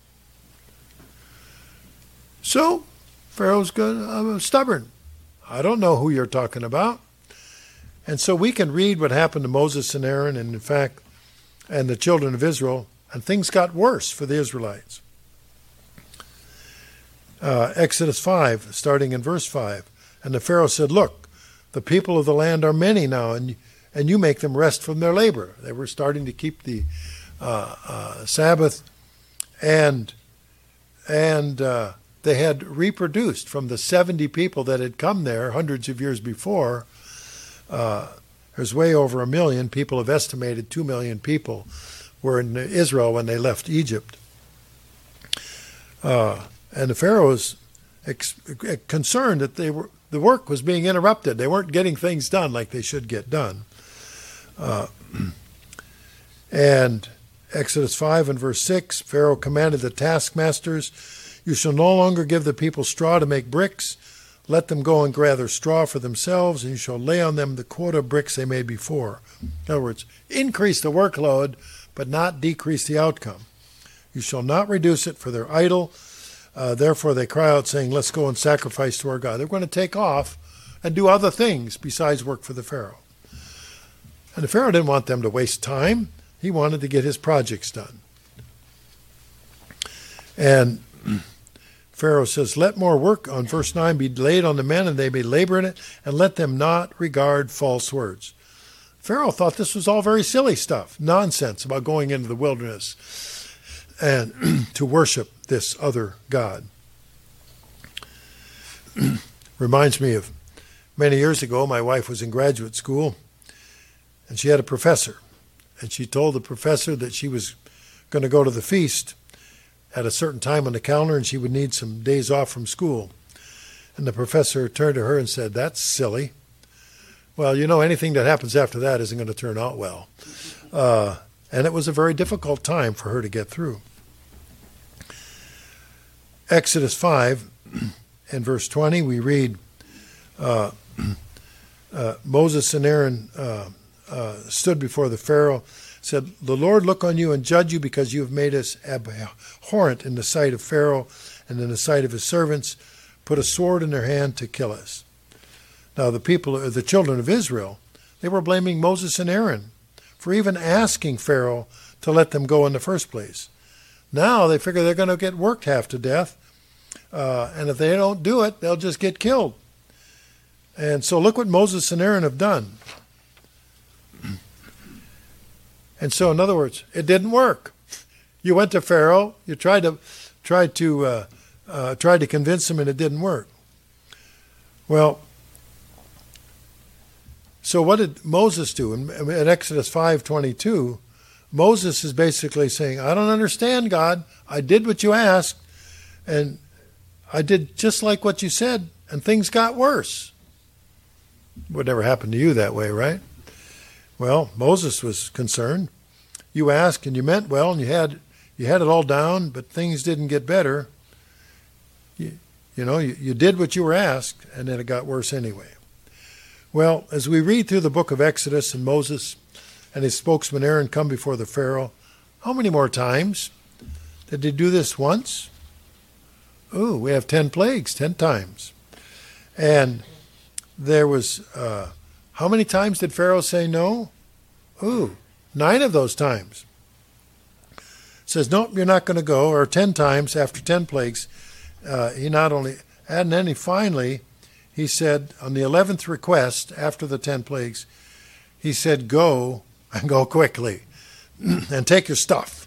So Pharaoh's good. I'm stubborn. I don't know who you're talking about. And so we can read what happened to Moses and Aaron, and in fact, and the children of Israel, and things got worse for the Israelites. Exodus 5, starting in verse 5. And the Pharaoh said, look, the people of the land are many now, and you make them rest from their labor. They were starting to keep the Sabbath, and they had reproduced from the 70 people that had come there hundreds of years before. There's way over 1 million. People have estimated 2 million people were in Israel when they left Egypt. And the Pharaoh was concerned that the work was being interrupted. They weren't getting things done like they should get done. And Exodus 5 and verse 6, Pharaoh commanded the taskmasters, you shall no longer give the people straw to make bricks. Let them go and gather straw for themselves, and you shall lay on them the quota of bricks they made before. In other words, increase the workload, but not decrease the outcome. You shall not reduce it, for they're idle. Therefore they cry out, saying, let's go and sacrifice to our God. They're going to take off and do other things besides work for the Pharaoh. And the Pharaoh didn't want them to waste time. He wanted to get his projects done. And Pharaoh says, let more work, on verse 9, be laid on the men, and they may labor in it, and let them not regard false words. Pharaoh thought this was all very silly stuff, nonsense about going into the wilderness and to worship this other God. Reminds me of many years ago, my wife was in graduate school, and she had a professor, and she told the professor that she was going to go to the feast at a certain time on the calendar, and she would need some days off from school. And the professor turned to her and said, that's silly. Well, anything that happens after that isn't going to turn out well. And it was a very difficult time for her to get through. Exodus 5 and verse 20, we read, Moses and Aaron stood before the Pharaoh, said, the Lord look on you and judge you, because you have made us abhorrent in the sight of Pharaoh and in the sight of his servants. Put a sword in their hand to kill us. Now the children of Israel, they were blaming Moses and Aaron for even asking Pharaoh to let them go in the first place. Now they figure they're going to get worked half to death, and if they don't do it, they'll just get killed. And so look what Moses and Aaron have done. And so, in other words, it didn't work. You went to Pharaoh, you tried to convince him, and it didn't work. Well, so what did Moses do? In Exodus 5:22, Moses is basically saying, I don't understand, God. I did what you asked, and I did just like what you said, and things got worse. Would never happen to you that way, right? Well, Moses was concerned. You asked and you meant well and you had it all down, but things didn't get better. You did what you were asked, and then it got worse anyway. Well, as we read through the book of Exodus and Moses and his spokesman Aaron come before the Pharaoh, how many more times? Did they do this once? Ooh, we have 10 plagues, 10 times. And there was, how many times did Pharaoh say no? Ooh, 9 of those times. Says, nope, you're not going to go, or 10 times after 10 plagues. He not only, and then finally, he said, on the 11th request after the 10 plagues, he said, go and go quickly and take your stuff.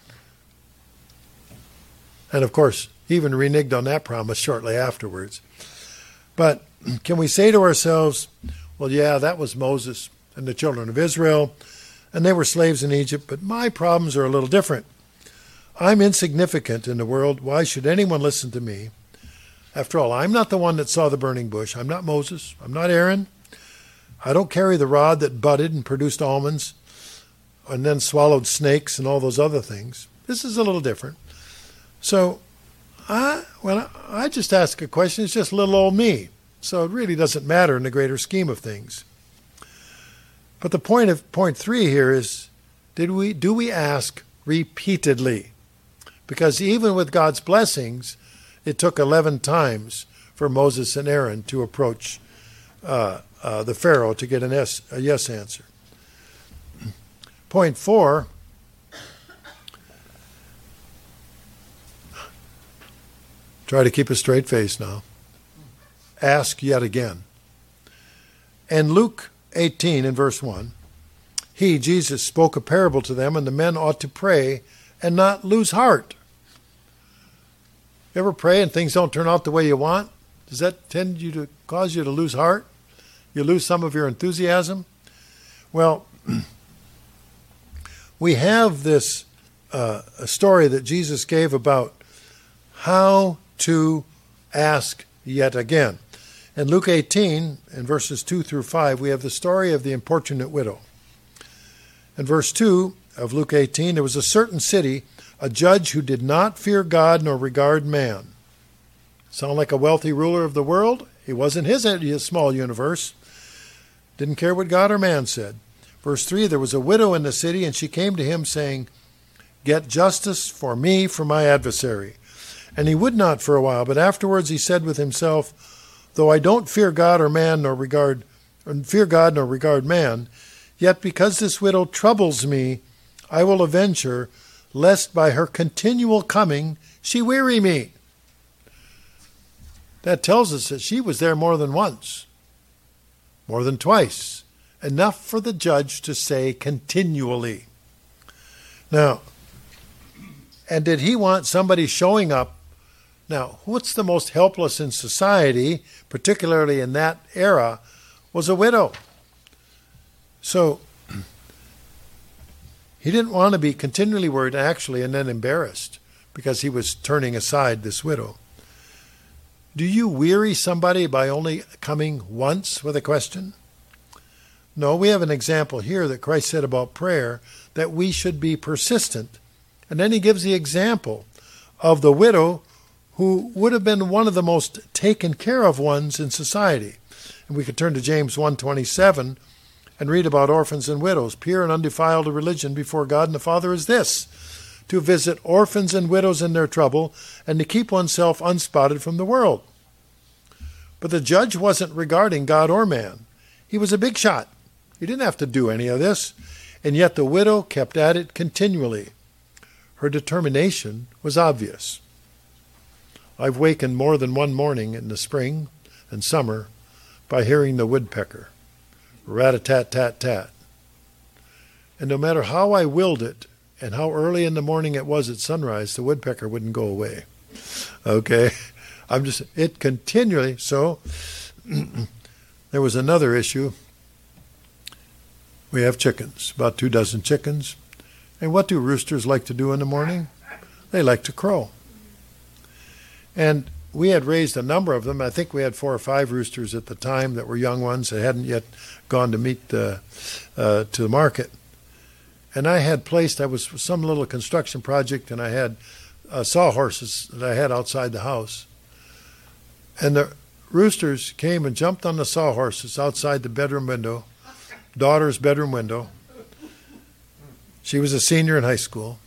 And of course, he even reneged on that promise shortly afterwards. But can we say to ourselves, well, yeah, that was Moses and the children of Israel, and they were slaves in Egypt, but my problems are a little different. I'm insignificant in the world. Why should anyone listen to me? After all, I'm not the one that saw the burning bush. I'm not Moses. I'm not Aaron. I don't carry the rod that budded and produced almonds and then swallowed snakes and all those other things. This is a little different. So, I just ask a question. It's just little old me. So it really doesn't matter in the greater scheme of things. But the point of point 3 here is, do we ask repeatedly? Because even with God's blessings, it took 11 times for Moses and Aaron to approach the Pharaoh to get a yes answer. Point 4, try to keep a straight face now. Ask yet again. And Luke 18 in verse 1, he, Jesus, spoke a parable to them, and the men ought to pray and not lose heart. You ever pray and things don't turn out the way you want? Does that tend to cause you to lose heart? You lose some of your enthusiasm? Well, we have this a story that Jesus gave about how to ask yet again. In Luke 18, in verses 2 through 5, we have the story of the importunate widow. In verse 2 of Luke 18, there was a certain city, a judge who did not fear God nor regard man. Sound like a wealthy ruler of the world? He wasn't his small universe. Didn't care what God or man said. Verse 3, there was a widow in the city, and she came to him saying, get justice for me from my adversary. And he would not for a while, but afterwards he said with himself, though I don't fear God or man nor regard man, yet because this widow troubles me, I will avenge her, lest by her continual coming she weary me. That tells us that she was there more than once, more than twice, enough for the judge to say continually. Now, and did he want somebody showing up? Now, what's the most helpless in society, particularly in that era, was a widow. So he didn't want to be continually worried, actually, and then embarrassed because he was turning aside this widow. Do you weary somebody by only coming once with a question? No, we have an example here that Christ said about prayer, that we should be persistent. And then he gives the example of the widow who would have been one of the most taken care of ones in society. And we could turn to James 1:27 and read about orphans and widows. Pure and undefiled religion before God and the Father is this, to visit orphans and widows in their trouble and to keep oneself unspotted from the world. But the judge wasn't regarding God or man. He was a big shot. He didn't have to do any of this. And yet the widow kept at it continually. Her determination was obvious. I've wakened more than one morning in the spring and summer by hearing the woodpecker, rat-a-tat-tat-tat. And no matter how I willed it and how early in the morning it was at sunrise, the woodpecker wouldn't go away. Okay? It continually, so there was another issue. We have chickens, about 24 chickens. And what do roosters like to do in the morning? They like to crow. And we had raised a number of them. I think we had 4 or 5 roosters at the time that were young ones that hadn't yet gone to meet to the market. And I was some little construction project, and I had sawhorses that I had outside the house. And the roosters came and jumped on the sawhorses outside the bedroom window, daughter's bedroom window. She was a senior in high school.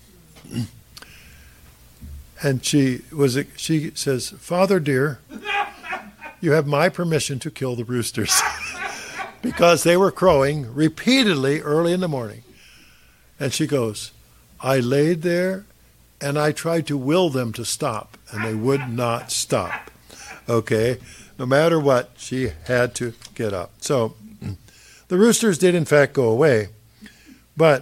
And she says, "Father dear, you have my permission to kill the roosters." Because they were crowing repeatedly early in the morning. And she goes, "I laid there and I tried to will them to stop, and they would not stop." Okay? No matter what, she had to get up. So the roosters did in fact go away. But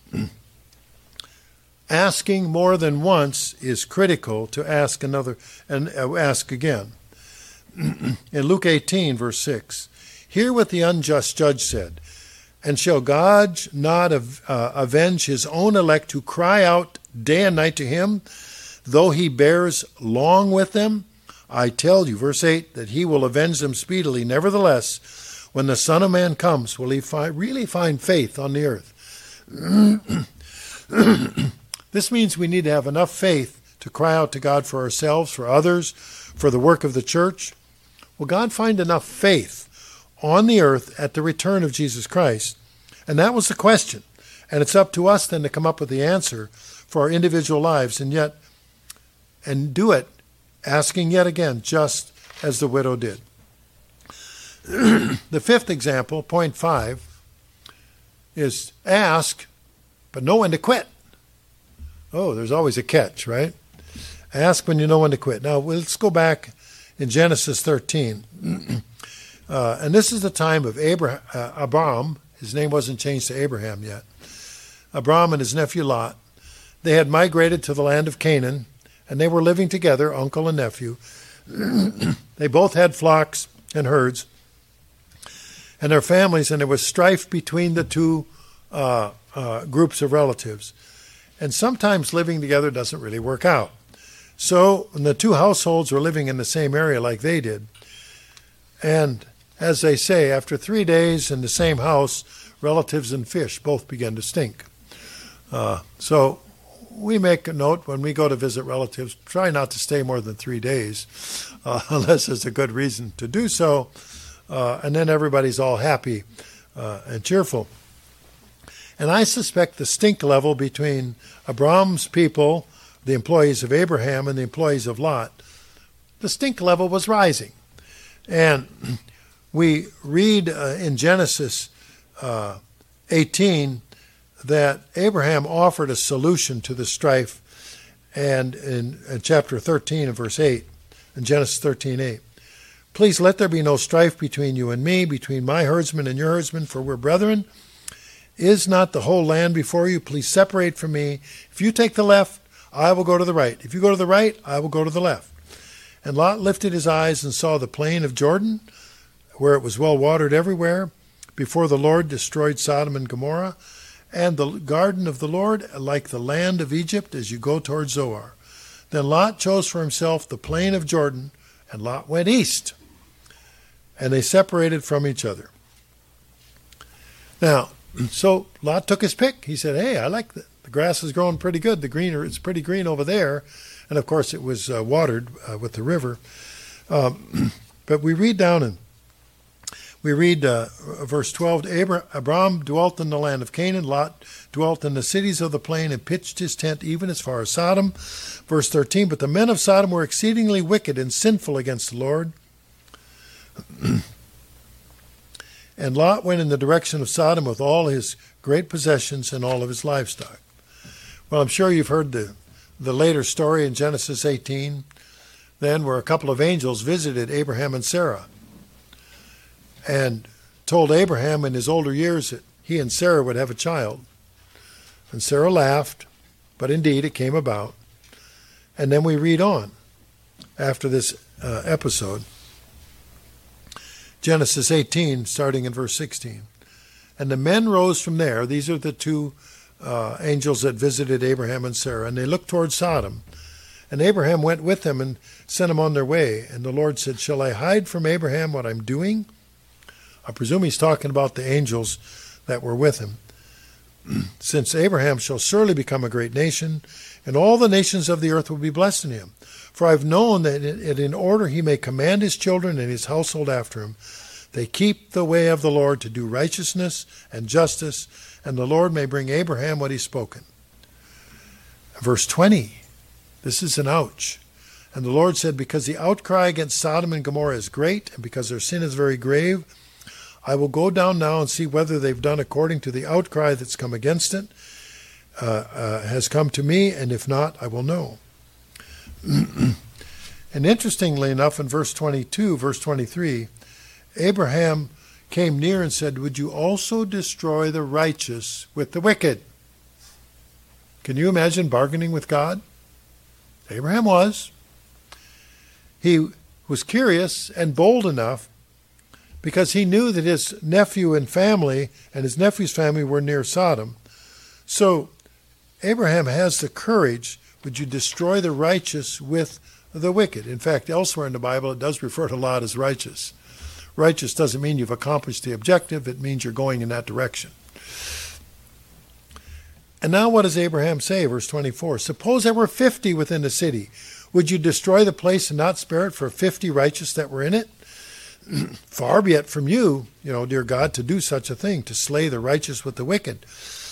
asking more than once is critical to ask another and ask again. In Luke 18, verse 6, "Hear what the unjust judge said. And shall God not avenge his own elect who cry out day and night to him, though he bears long with them? I tell you," verse 8, "that he will avenge them speedily. Nevertheless, when the Son of Man comes, will he really find faith on the earth?" This means we need to have enough faith to cry out to God for ourselves, for others, for the work of the church. Will God find enough faith on the earth at the return of Jesus Christ? And that was the question. And it's up to us then to come up with the answer for our individual lives, and do it, asking yet again, just as the widow did. The fifth example, point 5, is ask, but know when to quit. Oh, there's always a catch, right? Ask when you know when to quit. Now, let's go back in Genesis 13. And this is the time of Abram. His name wasn't changed to Abraham yet. Abram and his nephew Lot. They had migrated to the land of Canaan, and they were living together, uncle and nephew. They both had flocks and herds, and their families, and there was strife between the two groups of relatives. And sometimes living together doesn't really work out. So when the two households were living in the same area like they did, and as they say, after 3 days in the same house, relatives and fish both began to stink. So we make a note when we go to visit relatives, try not to stay more than 3 days, unless there's a good reason to do so, and then everybody's all happy and cheerful. And I suspect the stink level between Abram's people, the employees of Abraham, and the employees of Lot, the stink level was rising. And we read in Genesis 18 that Abraham offered a solution to the strife, and in chapter 13 and verse 8, in Genesis 13:8, "Please let there be no strife between you and me, between my herdsmen and your herdsmen, for we're brethren. Is not the whole land before you? Please separate from me. If you take the left, I will go to the right. If you go to the right, I will go to the left." And Lot lifted his eyes and saw the plain of Jordan, where it was well watered everywhere, before the Lord destroyed Sodom and Gomorrah, and the garden of the Lord like the land of Egypt as you go toward Zoar. Then Lot chose for himself the plain of Jordan, and Lot went east. And they separated from each other. Now, so Lot took his pick. He said, "Hey, I like the grass is growing pretty good. It's pretty green over there." And of course it was watered with the river. But we read down and we read verse 12, Abram dwelt in the land of Canaan, Lot dwelt in the cities of the plain and pitched his tent even as far as Sodom. Verse 13, but the men of Sodom were exceedingly wicked and sinful against the Lord. And Lot went in the direction of Sodom with all his great possessions and all of his livestock. Well, I'm sure you've heard the later story in Genesis 18, then where a couple of angels visited Abraham and Sarah and told Abraham in his older years that he and Sarah would have a child. And Sarah laughed, but indeed it came about. And then we read on after this episode. Genesis 18, starting in verse 16. And the men rose from there. These are the two angels that visited Abraham and Sarah. And they looked toward Sodom. And Abraham went with them and sent them on their way. And the Lord said, shall I hide from Abraham what I'm doing? I presume he's talking about the angels that were with him. Since Abraham shall surely become a great nation, and all the nations of the earth will be blessed in him. For I've known that in order he may command his children and his household after him, they keep the way of the Lord to do righteousness and justice, and the Lord may bring Abraham what he's spoken. Verse 20, this is an ouch. And the Lord said, because the outcry against Sodom and Gomorrah is great, and because their sin is very grave, I will go down now and see whether they've done according to the outcry that's come against it, has come to me, and if not, I will know. And interestingly enough, in verse 22, verse 23, Abraham came near and said, would you also destroy the righteous with the wicked? Can you imagine bargaining with God? Abraham was. He was curious and bold enough because he knew that his nephew and family and his nephew's family were near Sodom. So Abraham has the courage, would you destroy the righteous with the wicked? In fact, elsewhere in the Bible, it does refer to Lot as righteous. Righteous doesn't mean you've accomplished the objective. It means you're going in that direction. And now what does Abraham say? Verse 24, suppose there were 50 within the city. Would you destroy the place and not spare it for 50 righteous that were in it? Far be it from you, dear God, to do such a thing, to slay the righteous with the wicked.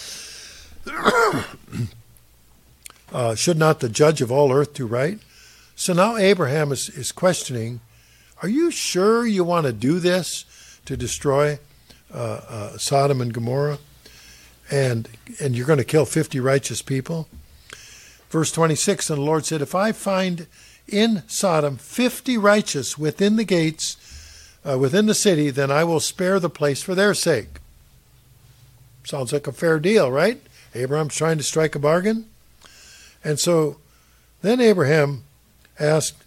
Should not the judge of all earth do right? So now Abraham is questioning, are you sure you want to do this, to destroy Sodom and Gomorrah? And you're going to kill 50 righteous people? Verse 26, and the Lord said, if I find in Sodom 50 righteous within the gates, within the city, then I will spare the place for their sake. Sounds like a fair deal, right? Abraham's trying to strike a bargain. And so then Abraham asked,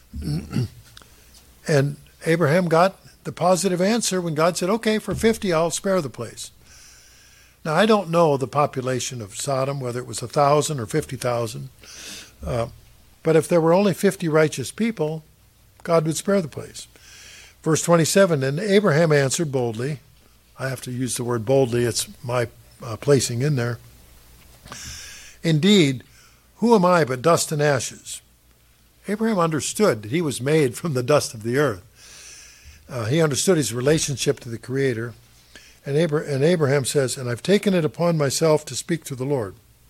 and Abraham got the positive answer when God said, okay, for 50 I'll spare the place. Now, I don't know the population of Sodom, whether it was 1,000 or 50,000. But if there were only 50 righteous people, God would spare the place. Verse 27, and Abraham answered boldly. I have to use the word boldly. It's my placing in there. Indeed, who am I but dust and ashes? Abraham understood that he was made from the dust of the earth. He understood his relationship to the Creator. And Abraham says, and I've taken it upon myself to speak to the Lord.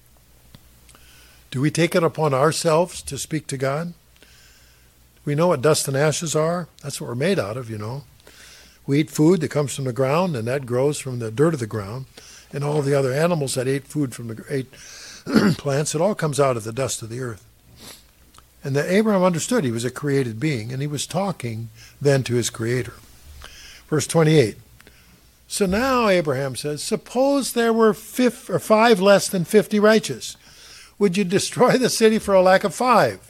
Do we take it upon ourselves to speak to God? We know what dust and ashes are. That's what we're made out of, We eat food that comes from the ground, and that grows from the dirt of the ground. And all the other animals that ate food from ate plants, it all comes out of the dust of the earth. And that Abraham understood he was a created being, and he was talking then to his Creator. Verse 28. So now Abraham says, suppose there were 5 less than 50 righteous. Would you destroy the city for a lack of 5?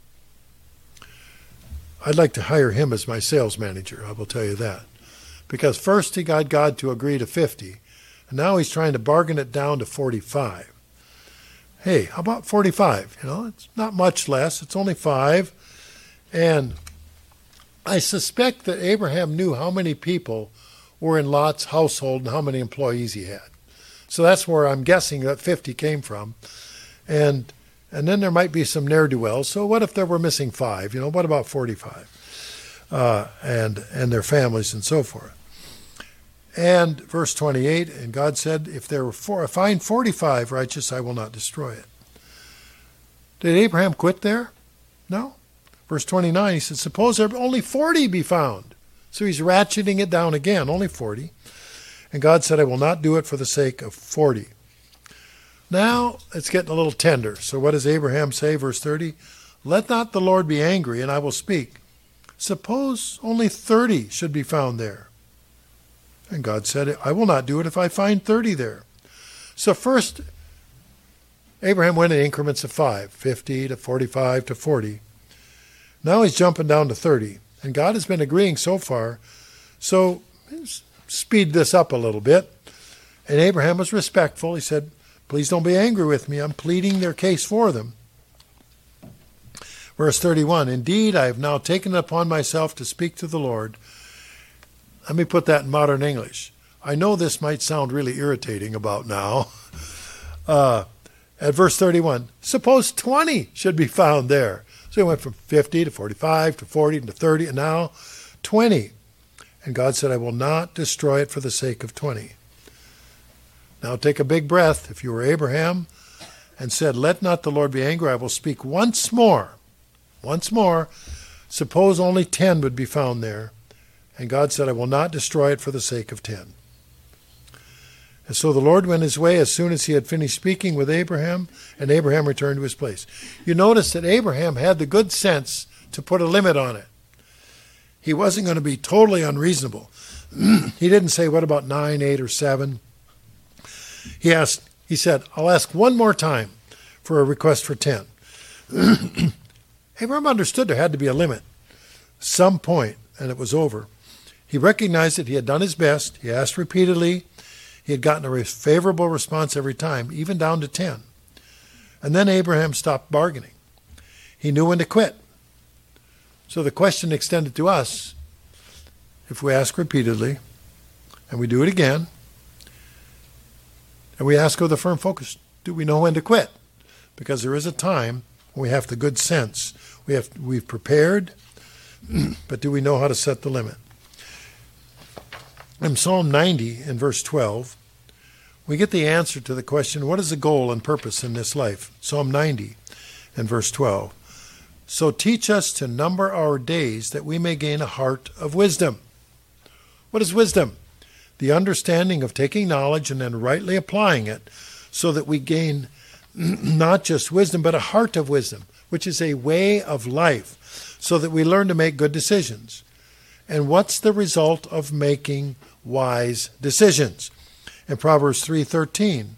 I'd like to hire him as my sales manager, I will tell you that. Because first he got God to agree to 50, and now he's trying to bargain it down to 45. Hey, how about 45? It's not much less. It's only 5. And I suspect that Abraham knew how many people were in Lot's household and how many employees he had. So that's where I'm guessing that 50 came from. And then there might be some ne'er-do-wells. So what if there were missing 5? What about 45? And their families and so forth. And verse 28, and God said, if there were find 45 righteous, I will not destroy it. Did Abraham quit there? No. Verse 29, he said, suppose there only 40 be found. So he's ratcheting it down again, only 40. And God said, I will not do it for the sake of 40. Now it's getting a little tender. So what does Abraham say? Verse 30, let not the Lord be angry, and I will speak. Suppose only 30 should be found there. And God said, I will not do it if I find 30 there. So first, Abraham went in increments of 5, 50 to 45 to 40. Now he's jumping down to 30. And God has been agreeing so far. So speed this up a little bit. And Abraham was respectful. He said, please don't be angry with me. I'm pleading their case for them. Verse 31, indeed, I have now taken it upon myself to speak to the Lord. Let me put that in modern English. I know this might sound really irritating about now. At verse 31, suppose 20 should be found there. So he went from 50 to 45 to 40 to 30, and now 20. And God said, I will not destroy it for the sake of 20. Now take a big breath, if you were Abraham, and said, let not the Lord be angry, I will speak once more. Once more, suppose only 10 would be found there. And God said, I will not destroy it for the sake of 10. And so the Lord went his way as soon as he had finished speaking with Abraham, and Abraham returned to his place. You notice that Abraham had the good sense to put a limit on it. He wasn't going to be totally unreasonable. He didn't say, what about 9, 8, or 7? He said, I'll ask one more time for a request for 10. Abraham understood there had to be a limit, some point, and it was over. He recognized that he had done his best. He asked repeatedly. He had gotten a favorable response every time, even down to 10. And then Abraham stopped bargaining. He knew when to quit. So the question extended to us, if we ask repeatedly, and we do it again, and we ask with a firm focus, do we know when to quit? Because there is a time when we have the good sense. We've prepared, but do we know how to set the limit? In Psalm 90, in verse 12, we get the answer to the question, what is the goal and purpose in this life? Psalm 90, in verse 12. So teach us to number our days that we may gain a heart of wisdom. What is wisdom? The understanding of taking knowledge and then rightly applying it so that we gain not just wisdom, but a heart of wisdom, which is a way of life, so that we learn to make good decisions. And what's the result of making wise decisions? In Proverbs 3:13,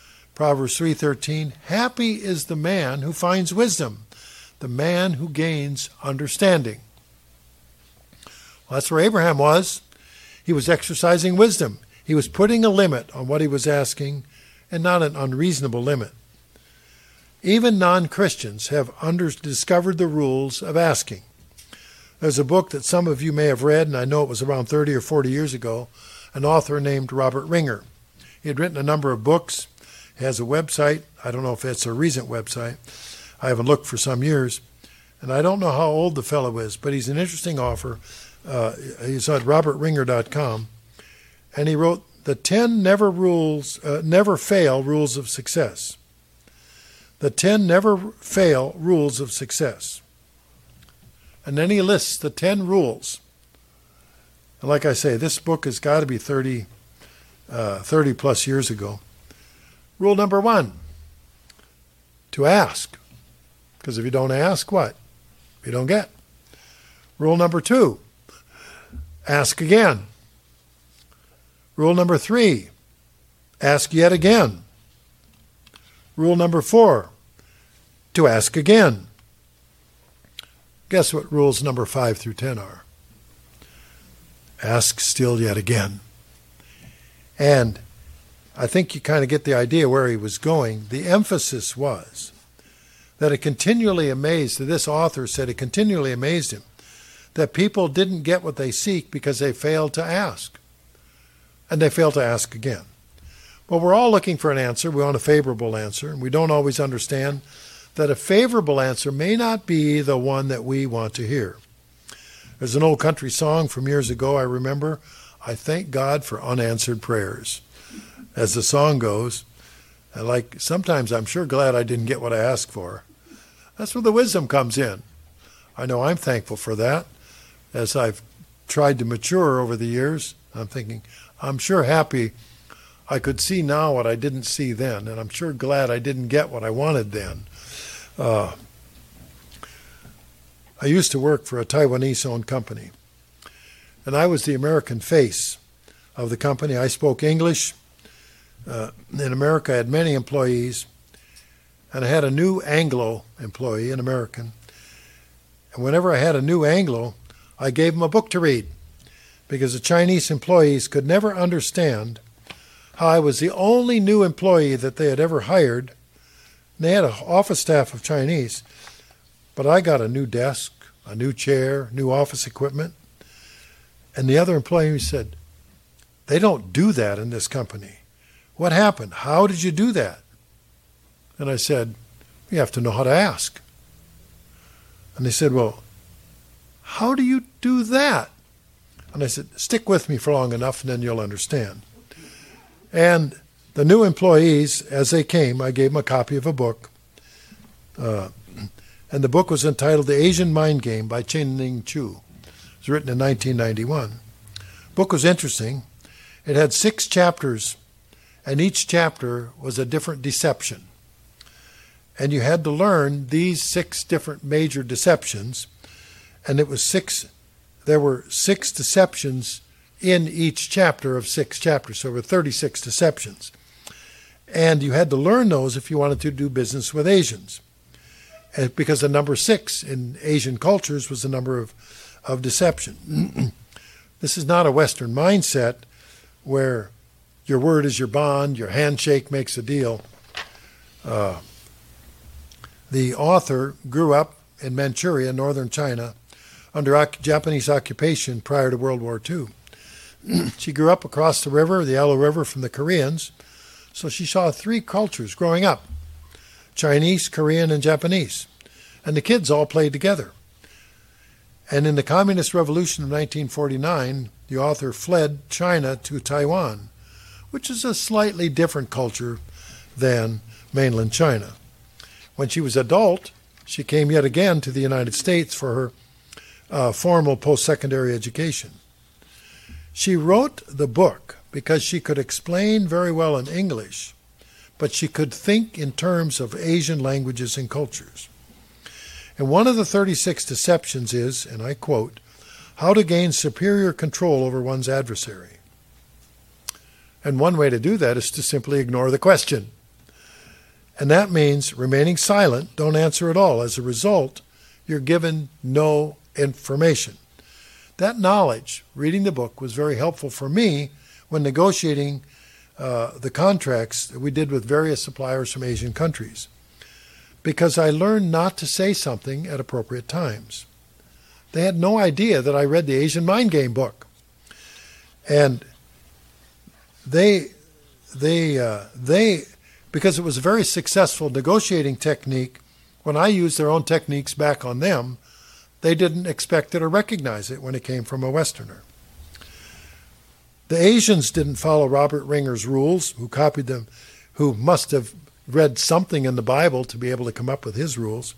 happy is the man who finds wisdom, the man who gains understanding. Well, that's where Abraham was. He was exercising wisdom. He was putting a limit on what he was asking, and not an unreasonable limit. Even non-Christians have discovered the rules of asking. There's a book that some of you may have read, and I know it was around 30 or 40 years ago, an author named Robert Ringer. He had written a number of books. He has a website. I don't know if it's a recent website. I haven't looked for some years, and I don't know how old the fellow is, but he's an interesting author. He's at robertringer.com, and he wrote the 10 never fail rules of success. The 10 never fail rules of success. And then he lists the 10 rules. And like I say, this book has got to be 30 plus years ago. Rule number 1, to ask. Because if you don't ask, what? You don't get. Rule number 2, ask again. Rule number 3, ask yet again. Rule number 4, to ask again. Guess what rules number 5 through 10 are? Ask still yet again. And I think you kind of get the idea where he was going. The emphasis was that it continually amazed, this author said it continually amazed him, that people didn't get what they seek because they failed to ask. And they failed to ask again. Well, we're all looking for an answer. We want a favorable answer, and we don't always understand that a favorable answer may not be the one that we want to hear. There's an old country song from years ago, I remember, I thank God for unanswered prayers. As the song goes, sometimes I'm sure glad I didn't get what I asked for. That's where the wisdom comes in. I know I'm thankful for that. As I've tried to mature over the years, I'm thinking, I'm sure happy I could see now what I didn't see then, and I'm sure glad I didn't get what I wanted then. I used to work for a Taiwanese-owned company, and I was the American face of the company. I spoke English. In America, I had many employees, and I had a new Anglo employee, an American. And whenever I had a new Anglo, I gave him a book to read, because the Chinese employees could never understand how I was the only new employee that they had ever hired. And they had an office staff of Chinese, but I got a new desk, a new chair, new office equipment. And the other employee said, they don't do that in this company. What happened? How did you do that? And I said, you have to know how to ask. And they said, well, how do you do that? And I said, stick with me for long enough and then you'll understand. And the new employees, as they came, I gave them a copy of a book. And the book was entitled The Asian Mind Game by Chen-Ning Chu. It was written in 1991. The book was interesting. It had 6 chapters, and each chapter was a different deception. And you had to learn these 6 different major deceptions, and there were 6 deceptions in each chapter of 6 chapters, so there were 36 deceptions. And you had to learn those if you wanted to do business with Asians. Because the number 6 in Asian cultures was the number of deception. This is not a Western mindset where your word is your bond, your handshake makes a deal. The author grew up in Manchuria, northern China, under Japanese occupation prior to World War II. She grew up across the river, the Yellow River, from the Koreans, so she saw 3 cultures growing up. Chinese, Korean, and Japanese. And the kids all played together. And in the Communist Revolution of 1949, the author fled China to Taiwan, which is a slightly different culture than mainland China. When she was adult, she came yet again to the United States for her formal post-secondary education. She wrote the book because she could explain very well in English, but she could think in terms of Asian languages and cultures. And one of the 36 deceptions is, and I quote, how to gain superior control over one's adversary. And one way to do that is to simply ignore the question. And that means remaining silent, don't answer at all. As a result, you're given no information. That knowledge, reading the book, was very helpful for me when negotiating the contracts that we did with various suppliers from Asian countries, because I learned not to say something at appropriate times. They had no idea that I read the Asian Mind Game book. And they because it was a very successful negotiating technique, when I used their own techniques back on them, they didn't expect it or recognize it when it came from a Westerner. The Asians didn't follow Robert Ringer's rules, who copied them, who must have read something in the Bible to be able to come up with his rules.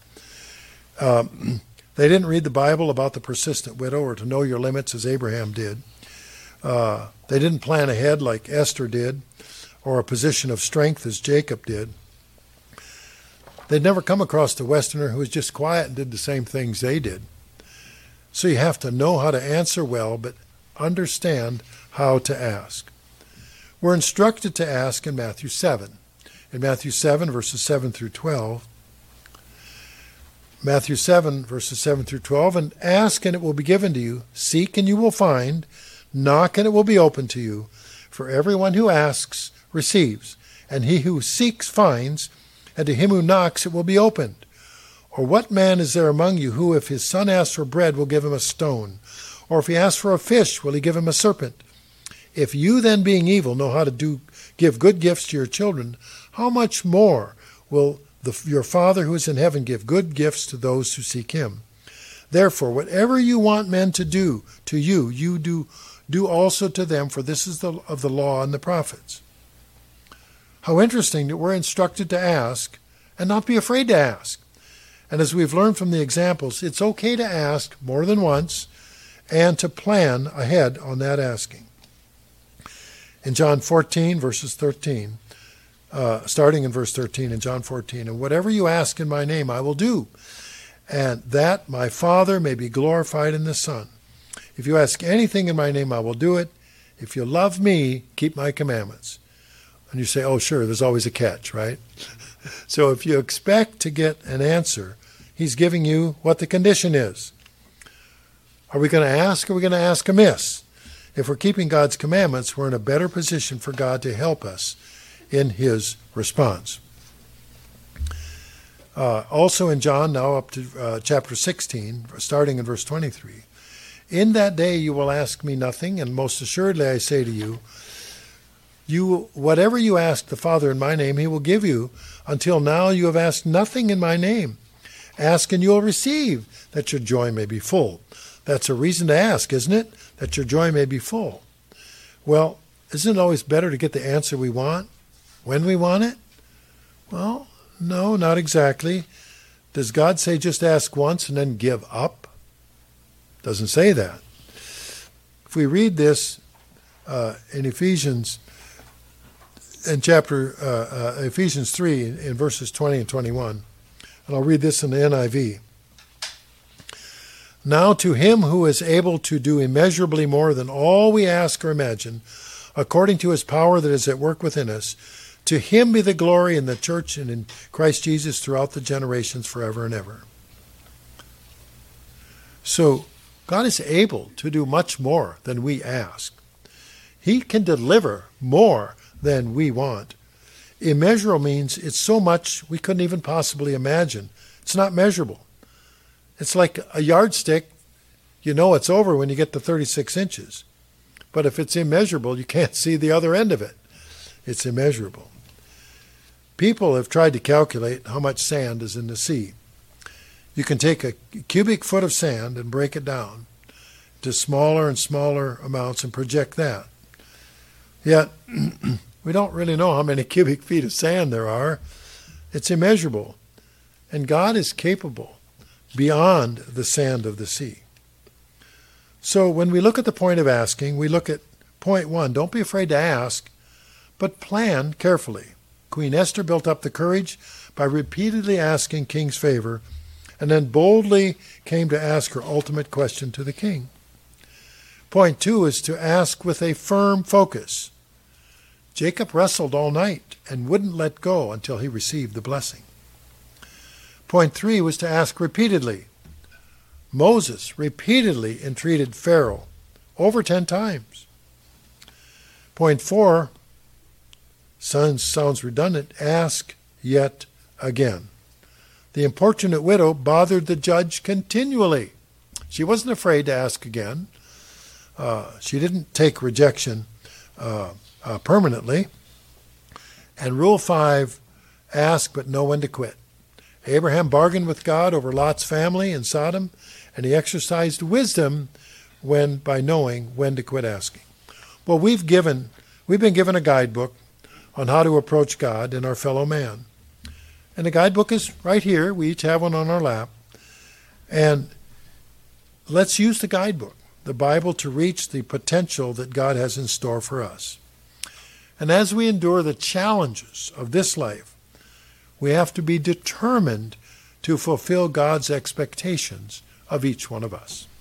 They didn't read the Bible about the persistent widow or to know your limits as Abraham did. They didn't plan ahead like Esther did, or a position of strength as Jacob did. They'd never come across a Westerner who was just quiet and did the same things they did. So you have to know how to answer well, but understand how to ask. We're instructed to ask in Matthew 7. In Matthew 7, verses 7 through 12, Matthew 7, verses 7 through 12, and ask and it will be given to you, seek and you will find, knock and it will be opened to you. For everyone who asks receives, and he who seeks finds, and to him who knocks it will be opened. Or what man is there among you who, if his son asks for bread, will give him a stone? Or if he asks for a fish, will he give him a serpent? If you then, being evil, know how to give good gifts to your children, how much more will your Father who is in heaven give good gifts to those who seek him? Therefore, whatever you want men to do to you, you do also to them, for this is of the law and the prophets. How interesting that we're instructed to ask and not be afraid to ask. And as we've learned from the examples, it's okay to ask more than once and to plan ahead on that asking. In John 14, verses 13, starting in verse 13 in John 14, and whatever you ask in my name I will do, and that my Father may be glorified in the Son. If you ask anything in my name I will do it. If you love me, keep my commandments. And you say, oh sure, there's always a catch, right? So if you expect to get an answer, he's giving you what the condition is. Are we going to ask, or are we going to ask amiss? If we're keeping God's commandments, we're in a better position for God to help us in his response. Also in John, now up to chapter 16, starting in verse 23. In that day you will ask me nothing, and most assuredly I say to you, whatever you ask the Father in my name, he will give you. Until now you have asked nothing in my name. Ask and you will receive, that your joy may be full. That's a reason to ask, isn't it? That your joy may be full. Well, isn't it always better to get the answer we want when we want it? Well, no, not exactly. Does God say just ask once and then give up? Doesn't say that. If we read this in Ephesians, in chapter Ephesians 3, in verses 20 and 21, and I'll read this in the NIV. Now to him who is able to do immeasurably more than all we ask or imagine, according to his power that is at work within us, to him be the glory in the church and in Christ Jesus throughout the generations forever and ever. So God is able to do much more than we ask. He can deliver more than we want. Immeasurable means it's so much we couldn't even possibly imagine. It's not measurable. It's like a yardstick. You know it's over when you get to 36 inches. But if it's immeasurable, you can't see the other end of it. It's immeasurable. People have tried to calculate how much sand is in the sea. You can take a cubic foot of sand and break it down to smaller and smaller amounts and project that. Yet, we don't really know how many cubic feet of sand there are. It's immeasurable. And God is capable beyond the sand of the sea. So when we look at the point of asking, we look at point 1. Don't be afraid to ask, but plan carefully. Queen Esther built up the courage by repeatedly asking king's favor, and then boldly came to ask her ultimate question to the king. Point 2 is to ask with a firm focus. Jacob wrestled all night and wouldn't let go until he received the blessing. Point 3 was to ask repeatedly. Moses repeatedly entreated Pharaoh over 10 times. Point 4 sounds redundant. Ask yet again. The importunate widow bothered the judge continually. She wasn't afraid to ask again. She didn't take rejection permanently. And Rule 5, ask but know when to quit. Abraham bargained with God over Lot's family in Sodom, and he exercised wisdom by knowing when to quit asking. Well, we've been given a guidebook on how to approach God and our fellow man. And the guidebook is right here. We each have one on our lap. And let's use the guidebook, the Bible, to reach the potential that God has in store for us. And as we endure the challenges of this life, we have to be determined to fulfill God's expectations of each one of us.